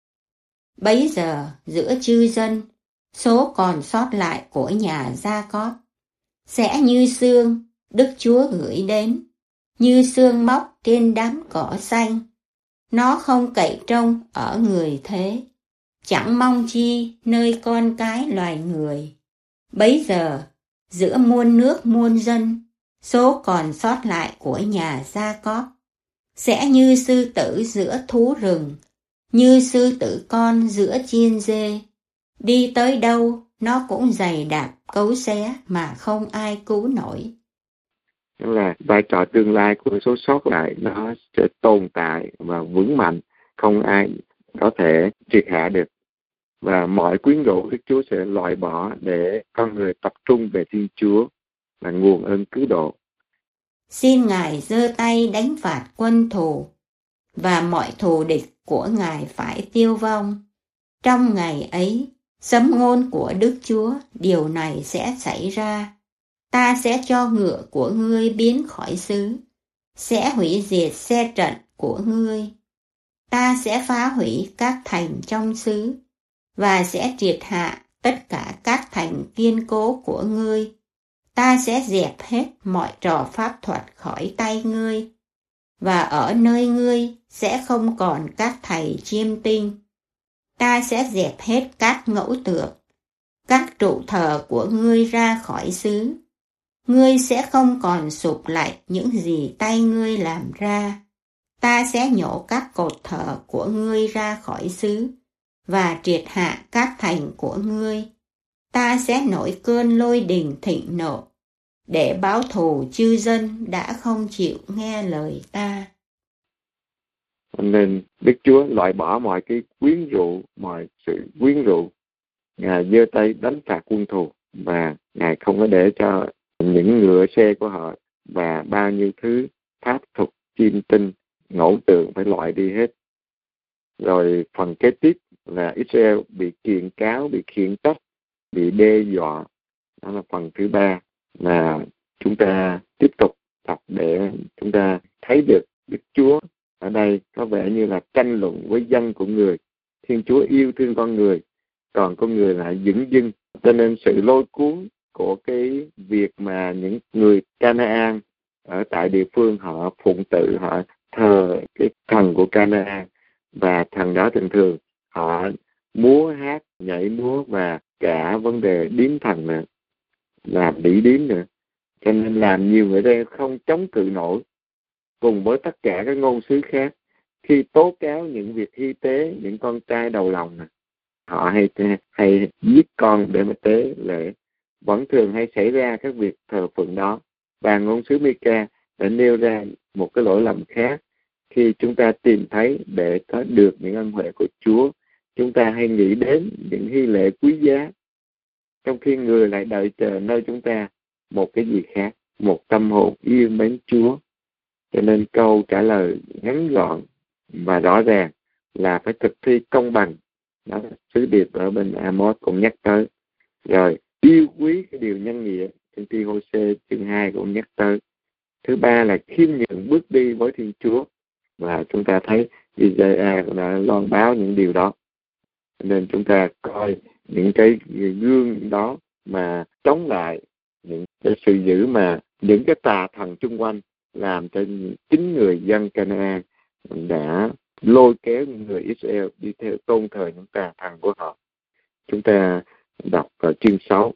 Bấy giờ giữa chư dân, số còn sót lại của nhà Gia-cóp sẽ như sương Đức Chúa gửi đến, như sương móc trên đám cỏ xanh. Nó không cậy trông ở người thế, chẳng mong chi nơi con cái loài người. Bấy giờ giữa muôn nước muôn dân, số còn sót lại của nhà Gia-cóp sẽ như sư tử giữa thú rừng, như sư tử con giữa chiên dê. Đi tới đâu nó cũng giày đạp cấu xé mà không ai cứu nổi. Đó là vai trò tương lai của số sót lại, nó sẽ tồn tại và vững mạnh, không ai có thể triệt hạ được. Và mọi quyến rũ Đức Chúa sẽ loại bỏ để con người tập trung về Thiên Chúa là nguồn ơn cứu độ. Xin Ngài giơ tay đánh phạt quân thù, và mọi thù địch của Ngài phải tiêu vong. Trong ngày ấy, sấm ngôn của Đức Chúa, điều này sẽ xảy ra. Ta sẽ cho ngựa của ngươi biến khỏi xứ, sẽ hủy diệt xe trận của ngươi. Ta sẽ phá hủy các thành trong xứ, và sẽ triệt hạ tất cả các thành kiên cố của ngươi. Ta sẽ dẹp hết mọi trò pháp thuật khỏi tay ngươi, và ở nơi ngươi sẽ không còn các thầy chiêm tinh. Ta sẽ dẹp hết các ngẫu tượng, các trụ thờ của ngươi ra khỏi xứ. Ngươi sẽ không còn sụp lại những gì tay ngươi làm ra. Ta sẽ nhổ các cột thờ của ngươi ra khỏi xứ, và triệt hạ các thành của ngươi. Ta sẽ nổi cơn lôi đình thịnh nộ, để báo thù chư dân đã không chịu nghe lời ta. Nên Đức Chúa loại bỏ mọi cái quyến rũ, mọi sự quyến rũ. Ngài giơ tay đánh phạt quân thù, và Ngài không có để cho những ngựa xe của họ và bao nhiêu thứ pháp thuật, chiêm tinh, ngẫu tượng phải loại đi hết. Rồi phần kế tiếp là Israel bị kiện cáo, bị khiển trách, bị đe dọa. Đó là phần thứ ba, là chúng ta tiếp tục đọc để chúng ta thấy được Đức Chúa ở đây có vẻ như là tranh luận với dân của người. Thiên Chúa yêu thương con người, còn con người lại dửng dưng. Cho nên sự lôi cuốn của cái việc mà những người Canaan ở tại địa phương họ phụng tự, họ thờ cái thần của Canaan, và thần đó thường thường họ múa hát, nhảy múa và cả vấn đề điếm thần nữa, làm đĩ điếm nữa. Cho nên làm nhiều người đây không chống cự nổi. Cùng với tất cả các ngôn sứ khác, khi tố cáo những việc hy tế, những con trai đầu lòng này, họ hay giết con để mà tế lễ, vẫn thường hay xảy ra các việc thờ phượng đó. Và ngôn sứ Micah đã nêu ra một cái lỗi lầm khác. Khi chúng ta tìm thấy để có được những ân huệ của Chúa, chúng ta hay nghĩ đến những hy lễ quý giá, trong khi người lại đợi chờ nơi chúng ta một cái gì khác, một tâm hồn yêu mến Chúa. Cho nên câu trả lời ngắn gọn và rõ ràng là phải thực thi công bằng. Đó, sứ điệp ở bên Amos cũng nhắc tới. Rồi yêu quý cái điều nhân nghĩa, trên Thi-hô-sê chương 2 cũng nhắc tới. Thứ ba là khiêm nhường bước đi với Thiên Chúa. Và chúng ta thấy Isaiah cũng đã loan báo những điều đó. Nên chúng ta coi những cái gương đó mà chống lại những cái sự dữ mà những cái tà thần chung quanh làm cho chính người dân Canaan đã lôi kéo những người Israel đi theo tôn thờ những tà thần của họ. Chúng ta đọc ở chương 6.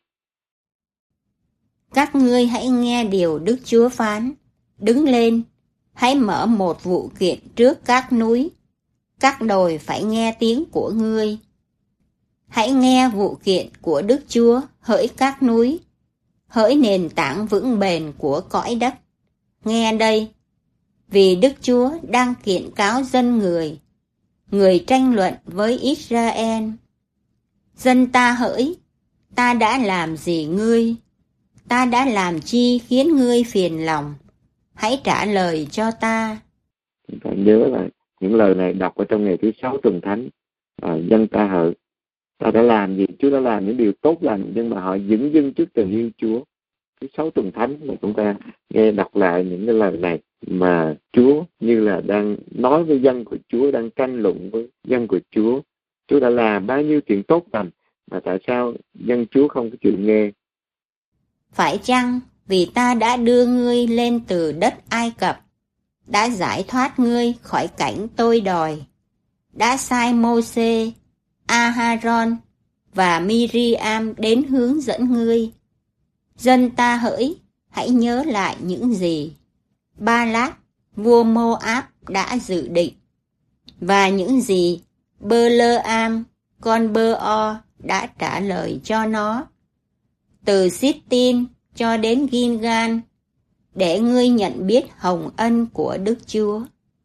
Các ngươi hãy nghe điều Đức Chúa phán. Đứng lên, hãy mở một vụ kiện trước các núi. Các đồi phải nghe tiếng của ngươi. Hãy nghe vụ kiện của Đức Chúa, hỡi các núi, hỡi nền tảng vững bền của cõi đất. Nghe đây, vì Đức Chúa đang kiện cáo dân người tranh luận với Israel. Dân ta hỡi, ta đã làm gì ngươi? Ta đã làm chi khiến ngươi phiền lòng? Hãy trả lời cho ta. Chúng ta nhớ lại những lời này đọc ở trong ngày thứ 6 tuần thánh. Dân ta hỡi, ta đã làm gì? Chúa đã làm những điều tốt lành, nhưng mà họ dửng dưng trước tình yêu Chúa. Thứ 6 tuần thánh mà chúng ta nghe đọc lại những cái lời này mà Chúa như là đang nói với dân của Chúa, đang tranh luận với dân của Chúa. Chúa đã làm bao nhiêu chuyện tốt lành, mà tại sao dân Chúa không có chịu nghe? Phải chăng vì ta đã đưa ngươi lên từ đất Ai Cập, đã giải thoát ngươi khỏi cảnh tôi đòi, đã sai Mô-sê, A-ha-ron và Mi-ri-am đến hướng dẫn ngươi. Dân ta hỡi, hãy nhớ lại những gì Ba-lát, vua Mô-áp đã dự định, và những gì Bơ-lơ-am, con Bơ-o đã trả lời cho nó, từ Xít-tin cho đến Gin-gan, để ngươi nhận biết hồng ân của Đức Chúa.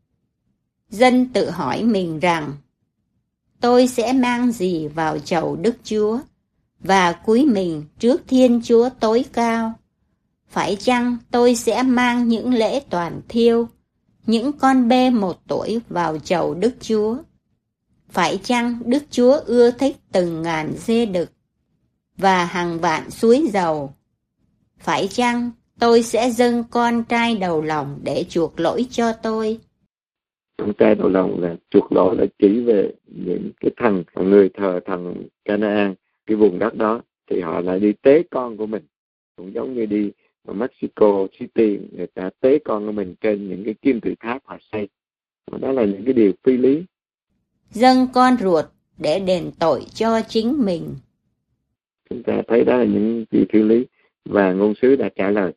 Dân tự hỏi mình rằng, tôi sẽ mang gì vào chầu Đức Chúa, và cúi mình trước Thiên Chúa tối cao? Phải chăng tôi sẽ mang những lễ toàn thiêu, những con bê 1 tuổi vào chầu Đức Chúa? Phải chăng Đức Chúa ưa thích từng ngàn dê đực và hàng vạn suối dầu? Phải chăng tôi sẽ dâng con trai đầu lòng để chuộc lỗi cho tôi? Con trai đầu lòng là chuộc lỗi, là chỉ về những cái thần, người thờ thần Canaan, cái vùng đất đó, thì họ lại đi tế con của mình. Cũng giống như đi ở Mexico City, người ta tế con của mình trên những cái kim tự tháp họ xây. Đó là những cái điều phi lý. Dâng con ruột để đền tội cho chính mình. Chúng ta thấy đó là những điều phi lý. Và ngôn sứ đã trả lời,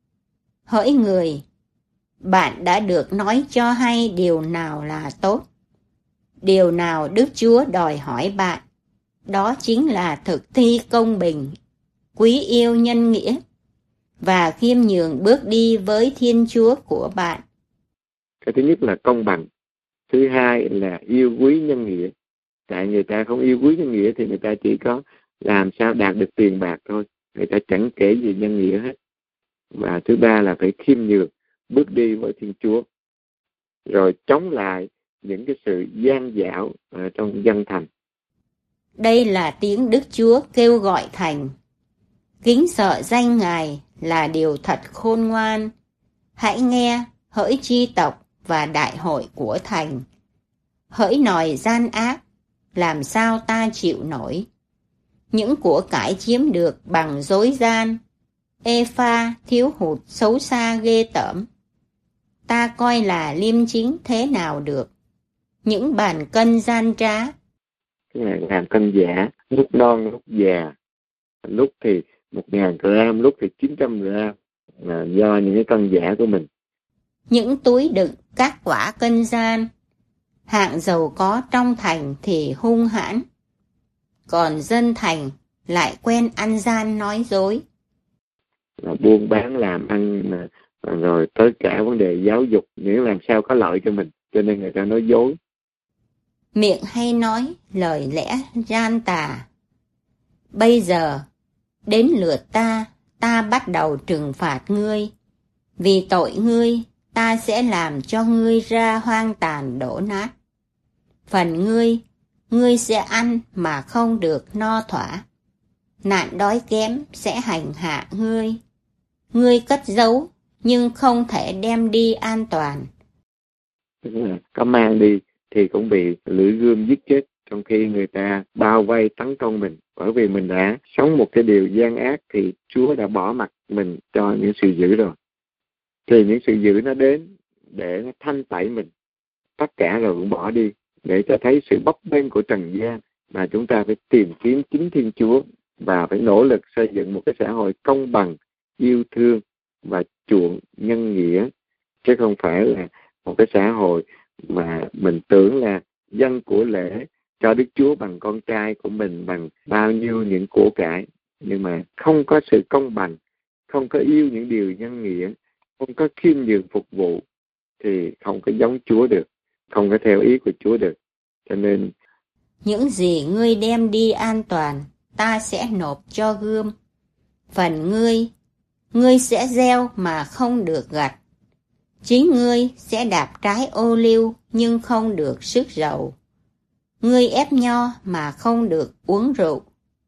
hỡi người, bạn đã được nói cho hay điều nào là tốt. Điều nào Đức Chúa đòi hỏi bạn, đó chính là thực thi công bình, quý yêu nhân nghĩa, và khiêm nhường bước đi với Thiên Chúa của bạn. Cái thứ nhất là công bằng. Thứ hai là yêu quý nhân nghĩa. Tại người ta không yêu quý nhân nghĩa thì người ta chỉ có làm sao đạt được tiền bạc thôi. Người ta chẳng kể gì nhân nghĩa hết. Và thứ ba là phải khiêm nhường, bước đi với Thiên Chúa. Rồi chống lại những cái sự gian dảo ở trong dân thành. Đây là tiếng Đức Chúa kêu gọi thành. Kính sợ danh Ngài là điều thật khôn ngoan. Hãy nghe, hỡi chi tộc và đại hội của thành. Hỡi nòi gian ác, làm sao ta chịu nổi? Những của cải chiếm được bằng dối gian, ê-pha thiếu hụt xấu xa ghê tởm. Ta coi là liêm chính thế nào được? Những bàn cân gian trá. Tức là làm tân giả, lúc non lúc già, lúc thì 1.000 gram, lúc thì 900 gram, là do những cái tân giả của mình. Những túi đựng các quả cân gian, hạng giàu có trong thành thì hung hãn, còn dân thành lại quen ăn gian nói dối. Buôn bán làm ăn rồi tới cả vấn đề giáo dục, nếu làm sao có lợi cho mình, cho nên người ta nói dối. Miệng hay nói lời lẽ gian tà. Bây giờ đến lượt ta bắt đầu trừng phạt ngươi. Vì tội ngươi, ta sẽ làm cho ngươi ra hoang tàn đổ nát. Phần ngươi sẽ ăn mà không được no thỏa. Nạn đói kém sẽ hành hạ ngươi. Ngươi cất giấu nhưng không thể đem đi an toàn. Tức là có mang đi thì cũng bị lưỡi gươm giết chết, trong khi người ta bao vây tấn công mình. Bởi vì mình đã sống một cái điều gian ác thì Chúa đã bỏ mặc mình cho những sự dữ rồi. Thì những sự dữ nó đến để nó thanh tẩy mình. Tất cả rồi cũng bỏ đi, để cho thấy sự bấp bênh của trần gian, mà chúng ta phải tìm kiếm chính Thiên Chúa và phải nỗ lực xây dựng một cái xã hội công bằng, yêu thương và chuộng nhân nghĩa, chứ không phải là một cái xã hội mà mình tưởng là dâng của lễ cho Đức Chúa bằng con trai của mình, bằng bao nhiêu những của cải, nhưng mà không có sự công bằng, không có yêu những điều nhân nghĩa, không có khiêm nhường phục vụ, thì không có giống Chúa được, không có theo ý của Chúa được. Cho nên những gì ngươi đem đi an toàn, ta sẽ nộp cho gươm. Phần ngươi sẽ gieo mà không được gặt. Chính ngươi sẽ đạp trái ô liu nhưng không được sức dầu. Ngươi ép nho mà không được uống rượu.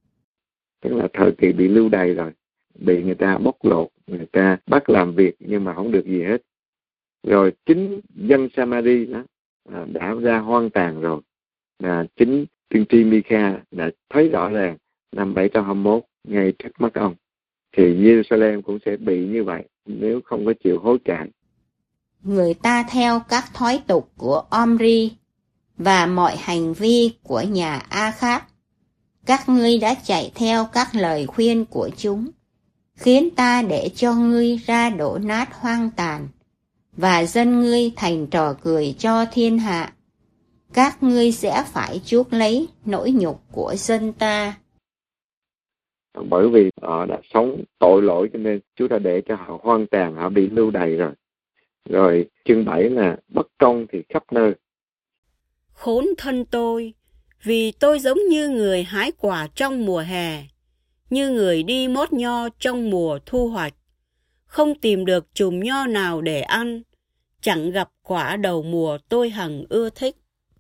tức là thời kỳ bị lưu đày rồi, bị người ta bóc lột, người ta bắt làm việc nhưng mà không được gì hết. Rồi chính dân Samari đó đã ra hoang tàn rồi. Chính tiên tri Mica đã thấy rõ ràng năm 721 ngay trước mắt ông. Thì Jerusalem cũng sẽ bị như vậy nếu không có chịu hối cải. Người ta theo các thói tục của Omri và mọi hành vi của nhà A-khát. Các ngươi đã chạy theo các lời khuyên của chúng, khiến ta để cho ngươi ra đổ nát hoang tàn, và dân ngươi thành trò cười cho thiên hạ. Các ngươi sẽ phải chuốc lấy nỗi nhục của dân ta. Bởi vì họ đã sống tội lỗi cho nên Chúa đã để cho họ hoang tàn, họ bị lưu đày rồi. Rồi chương 7 là bất công thì khắp nơi. Khốn thân tôi, vì tôi giống như người hái quả trong mùa hè, như người đi mót nho trong mùa thu hoạch. Không tìm được chùm nho nào để ăn, chẳng gặp quả đầu mùa tôi hằng ưa thích.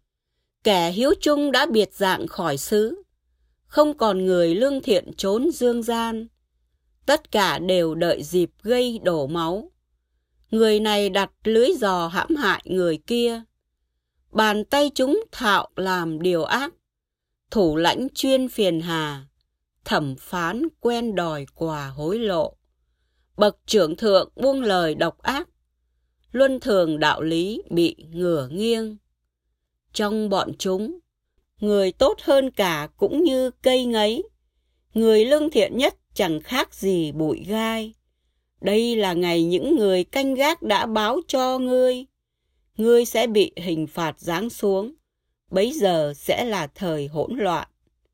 Kẻ hiếu trung đã biệt dạng khỏi xứ, không còn người lương thiện trốn dương gian. Tất cả đều đợi dịp gây đổ máu. Người này đặt lưới giò hãm hại người kia. Bàn tay chúng thạo làm điều ác. Thủ lãnh chuyên phiền hà. Thẩm phán quen đòi quà hối lộ. Bậc trưởng thượng buông lời độc ác. Luân thường đạo lý bị ngửa nghiêng. Trong bọn chúng, người tốt hơn cả cũng như cây ngấy. Người lương thiện nhất chẳng khác gì bụi gai. Đây là ngày những người canh gác đã báo cho ngươi. Ngươi sẽ bị hình phạt giáng xuống. Bấy giờ sẽ là thời hỗn loạn.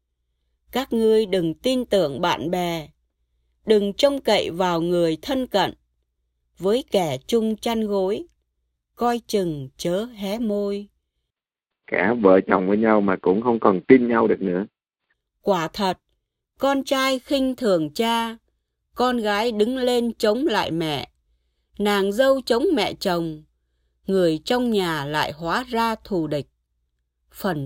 Các ngươi đừng tin tưởng bạn bè. Đừng trông cậy vào người thân cận. Với kẻ chung chăn gối, coi chừng chớ hé môi. Cả vợ chồng với nhau mà cũng không còn tin nhau được nữa. Quả thật, con trai khinh thường cha, con gái đứng lên chống lại mẹ, nàng dâu chống mẹ chồng, người trong nhà lại hóa ra thù địch. Phần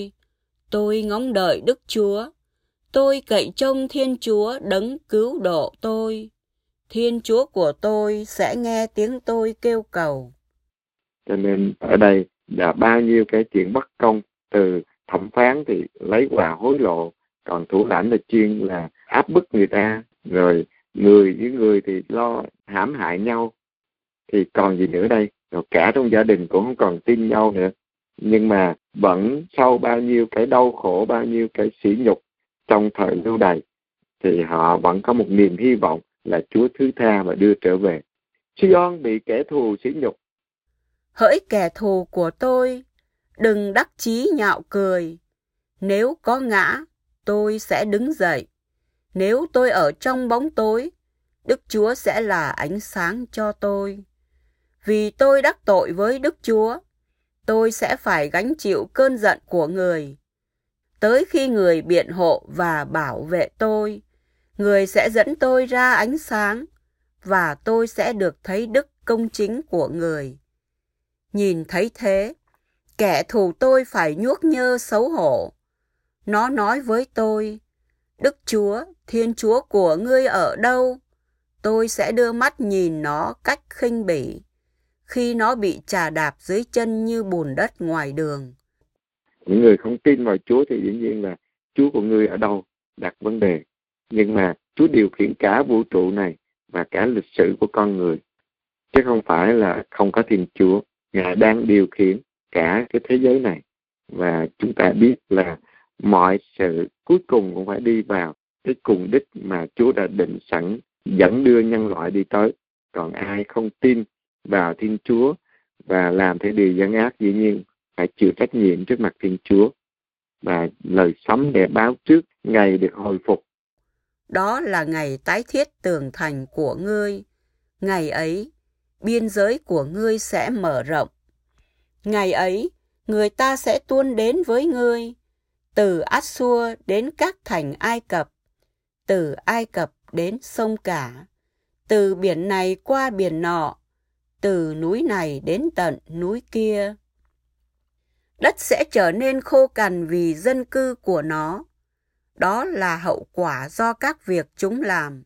tôi ngóng đợi Đức Chúa, tôi cậy trông Thiên Chúa đấng cứu độ tôi. Thiên Chúa của tôi sẽ nghe tiếng tôi kêu cầu. Cho nên ở đây là bao nhiêu cái chuyện bất công, từ thẩm phán thì lấy quà hối lộ, còn thủ lãnh là chuyên là áp bức người ta, rồi người với người thì lo hãm hại nhau, thì còn gì nữa đây. Rồi cả trong gia đình cũng không còn tin nhau nữa. Nhưng mà vẫn sau bao nhiêu cái đau khổ, bao nhiêu cái sỉ nhục trong thời lưu đày, thì họ vẫn có một niềm hy vọng là Chúa thứ tha và đưa trở về. Sion bị kẻ thù sỉ nhục. Hỡi kẻ thù của tôi, đừng đắc chí nhạo cười. Nếu có ngã, tôi sẽ đứng dậy. Nếu tôi ở trong bóng tối, Đức Chúa sẽ là ánh sáng cho tôi. Vì tôi đắc tội với Đức Chúa, tôi sẽ phải gánh chịu cơn giận của người. Tới khi người biện hộ và bảo vệ tôi, người sẽ dẫn tôi ra ánh sáng, và tôi sẽ được thấy đức công chính của người. Nhìn thấy thế, kẻ thù tôi phải nhuốc nhơ xấu hổ. Nó nói với tôi, Đức Chúa, Thiên Chúa của ngươi ở đâu? Tôi sẽ đưa mắt nhìn nó cách khinh bỉ, khi nó bị chà đạp dưới chân như bùn đất ngoài đường. Những người không tin vào Chúa thì dĩ nhiên là Chúa của ngươi ở đâu đặt vấn đề. Nhưng mà Chúa điều khiển cả vũ trụ này và cả lịch sử của con người, chứ không phải là không có Thiên Chúa. Ngài đang điều khiển cả cái thế giới này. Và chúng ta biết là mọi sự cuối cùng cũng phải đi vào cái cùng đích mà Chúa đã định sẵn dẫn đưa nhân loại đi tới. Còn ai không tin vào Thiên Chúa và làm theo điều gian ác, dĩ nhiên phải chịu trách nhiệm trước mặt Thiên Chúa. Và lời sấm để báo trước ngày được hồi phục. Đó là ngày tái thiết tường thành của ngươi. Ngày ấy, biên giới của ngươi sẽ mở rộng. Ngày ấy, người ta sẽ tuôn đến với ngươi, từ Át-xua đến các thành Ai Cập, từ Ai Cập đến sông cả, từ biển này qua biển nọ, từ núi này đến tận núi kia. Đất sẽ trở nên khô cằn vì dân cư của nó. Đó là hậu quả do các việc chúng làm.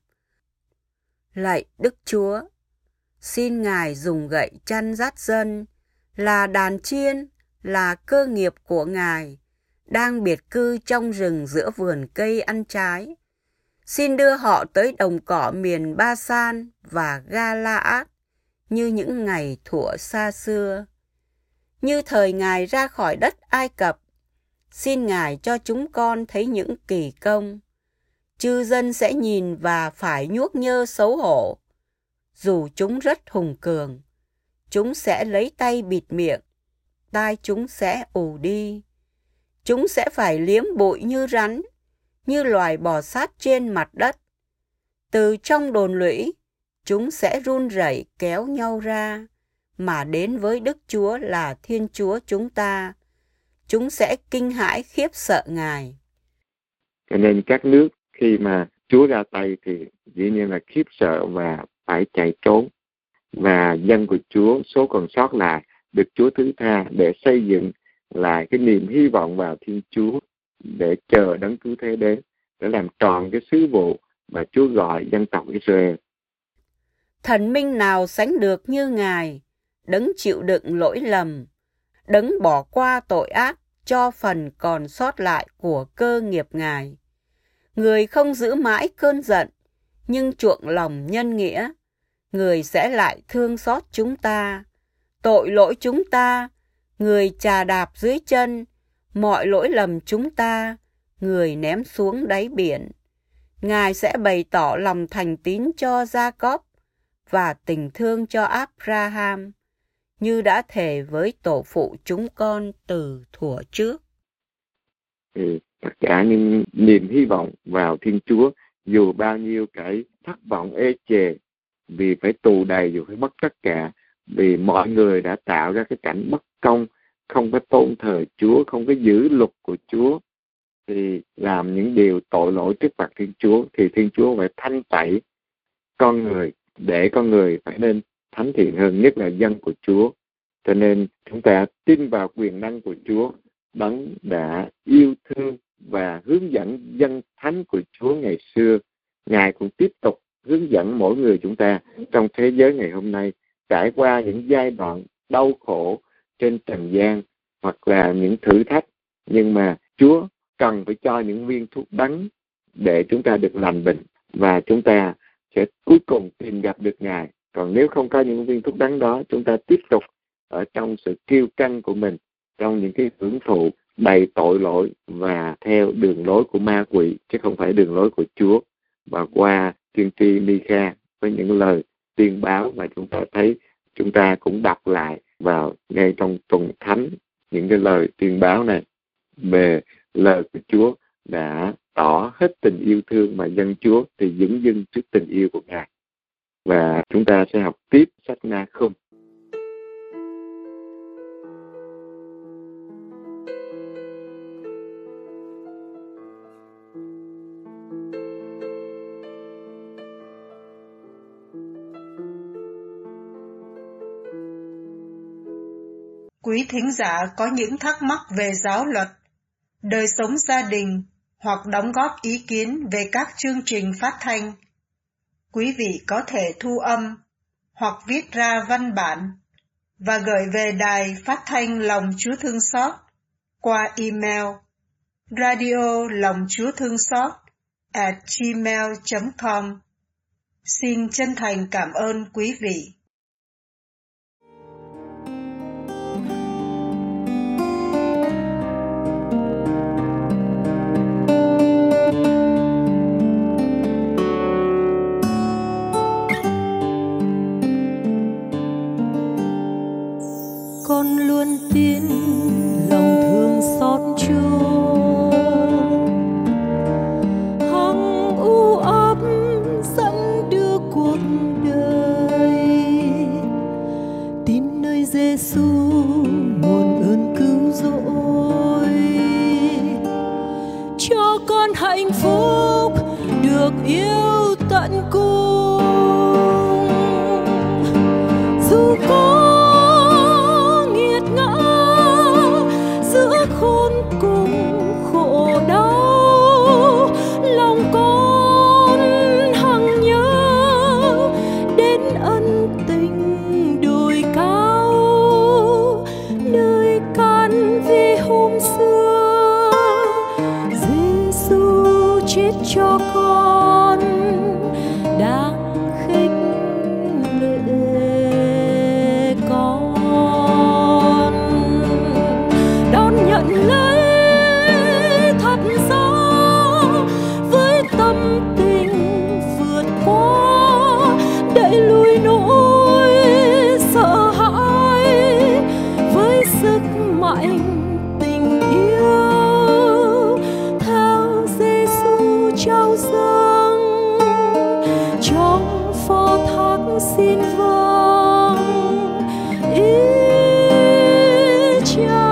Lạy Đức Chúa, xin Ngài dùng gậy chăn dắt dân, là đàn chiên, là cơ nghiệp của Ngài, đang biệt cư trong rừng giữa vườn cây ăn trái. Xin đưa họ tới đồng cỏ miền Ba-san và Ga-la-át như những ngày thuở xa xưa. Như thời Ngài ra khỏi đất Ai Cập, xin Ngài cho chúng con thấy những kỳ công. Chư dân sẽ nhìn và phải nhuốc nhơ xấu hổ. Dù chúng rất hùng cường, chúng sẽ lấy tay bịt miệng, tai chúng sẽ ù đi. Chúng sẽ phải liếm bụi như rắn, như loài bò sát trên mặt đất. Từ trong đồn lũy, chúng sẽ run rẩy kéo nhau ra, mà đến với Đức Chúa là Thiên Chúa chúng ta. Chúng sẽ kinh hãi khiếp sợ Ngài. Cho nên các nước khi mà Chúa ra tay thì dĩ nhiên là khiếp sợ và phải chạy trốn. Và dân của Chúa số còn sót lại được Chúa thứ tha để xây dựng lại cái niềm hy vọng vào Thiên Chúa, để chờ đấng cứu thế đến, để làm tròn cái sứ vụ mà Chúa gọi dân tộc Israel. Thần minh nào sánh được như Ngài, đấng chịu đựng lỗi lầm, đấng bỏ qua tội ác cho phần còn sót lại của cơ nghiệp Ngài. Người không giữ mãi cơn giận, nhưng chuộng lòng nhân nghĩa. Người sẽ lại thương xót chúng ta, tội lỗi chúng ta, người chà đạp dưới chân, mọi lỗi lầm chúng ta, người ném xuống đáy biển. Ngài sẽ bày tỏ lòng thành tín cho Gia-cốp và tình thương cho Áp-ra-ham, như đã thề với tổ phụ chúng con từ thuở trước. Tất cả những niềm hy vọng vào Thiên Chúa, dù bao nhiêu cái thất vọng ê chề, vì phải tù đầy, dù phải mất tất cả, vì mọi người đã tạo ra cái cảnh bất công, không có tôn thờ Chúa, không có giữ luật của Chúa, thì làm những điều tội lỗi trước mặt Thiên Chúa, thì Thiên Chúa phải thanh tẩy con người, để con người phải nên thánh thiện hơn, nhất là dân của Chúa. Cho nên chúng ta tin vào quyền năng của Chúa, đấng đã yêu thương và hướng dẫn dân thánh của Chúa ngày xưa. Ngài cũng tiếp tục hướng dẫn mỗi người chúng ta trong thế giới ngày hôm nay, trải qua những giai đoạn đau khổ trên trần gian hoặc là những thử thách, nhưng mà Chúa cần phải cho những viên thuốc đắng để chúng ta được lành bệnh, và chúng ta sẽ cuối cùng tìm gặp được Ngài. Còn nếu không có những viên thuốc đắng đó, chúng ta tiếp tục ở trong sự kiêu căng của mình, trong những cái hưởng thụ đầy tội lỗi và theo đường lối của ma quỷ, chứ không phải đường lối của Chúa. Và qua tiên tri Mi-kha với những lời tiên báo mà chúng ta thấy, chúng ta cũng đọc lại vào ngay trong tuần thánh những cái lời tiên báo này về lời của Chúa đã tỏ hết tình yêu thương mà dân Chúa thì dửng dưng trước tình yêu của Ngài. Và chúng ta sẽ học tiếp sách Na-khum. Quý thính giả có những thắc mắc về giáo luật, đời sống gia đình hoặc đóng góp ý kiến về các chương trình phát thanh, quý vị có thể thu âm hoặc viết ra văn bản và gửi về Đài Phát thanh Lòng Chúa Thương Xót qua email radiolongchúa-thương-xót@gmail.com. Xin chân thành cảm ơn quý vị. Con luôn tin lòng thương xót Chúa, hằng u ấp dẫn đưa cuộc đời, tin nơi Giêsu nguồn ơn cứu rỗi, cho con hạnh phúc được yêu tận cùng. Dù có khôn cùng khổ đau, lòng con hằng nhớ đến ân tình đồi cao, nơi can vì hôm xưa Giêsu chết cho con, đang khích lệ con đón nhận lấy thật giá với tâm tình vượt qua, đẩy lùi nỗi sợ hãi với sức mạnh tình yêu, theo Giêsu trao dâng trong phó thác xin vâng ý Cha.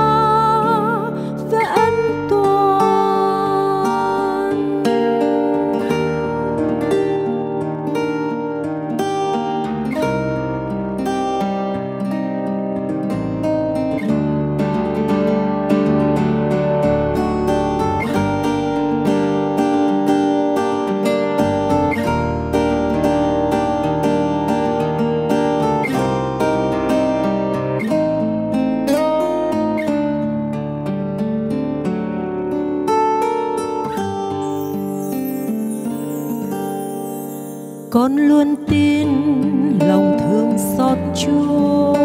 Con luôn tin lòng thương xót Chúa,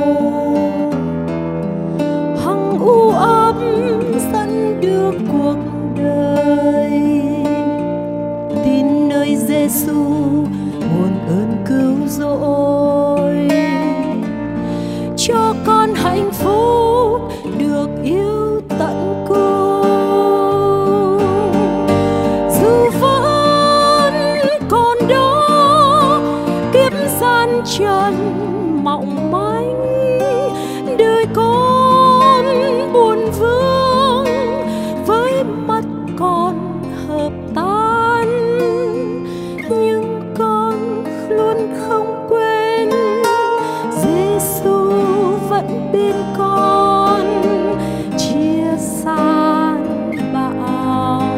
hằng u ấp dẫn đưa cuộc đời, tin nơi Giêsu nguồn ơn cứu rỗi, cho con hạnh phúc được yêu tận cùng. Dù vẫn còn đó kiếp gian trần mỏng manh, đời con buồn vương với mắt còn hợp tan, nhưng con luôn không quên Giêsu vẫn bên con, chia san bão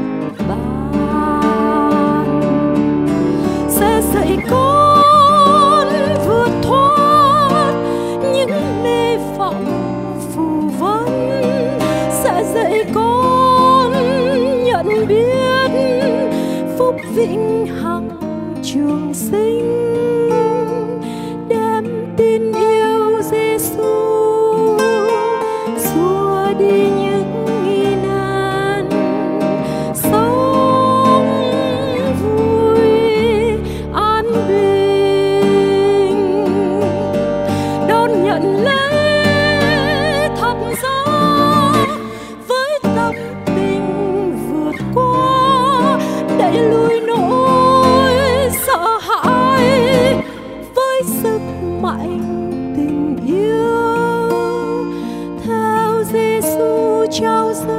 ban, sẽ dạy con vượt thoát những mê vọng phù vân, sẽ dạy con nhận biết phúc vĩnh hằng trường sinh, đem tin yêu Giêsu suốt đi những nghi nan, sống vui an bình, đón nhận lễ thập giá với tâm tình vượt qua, đẩy lùi nỗi sợ hãi với sức mạnh tình yêu theo Giêsu trao dâng.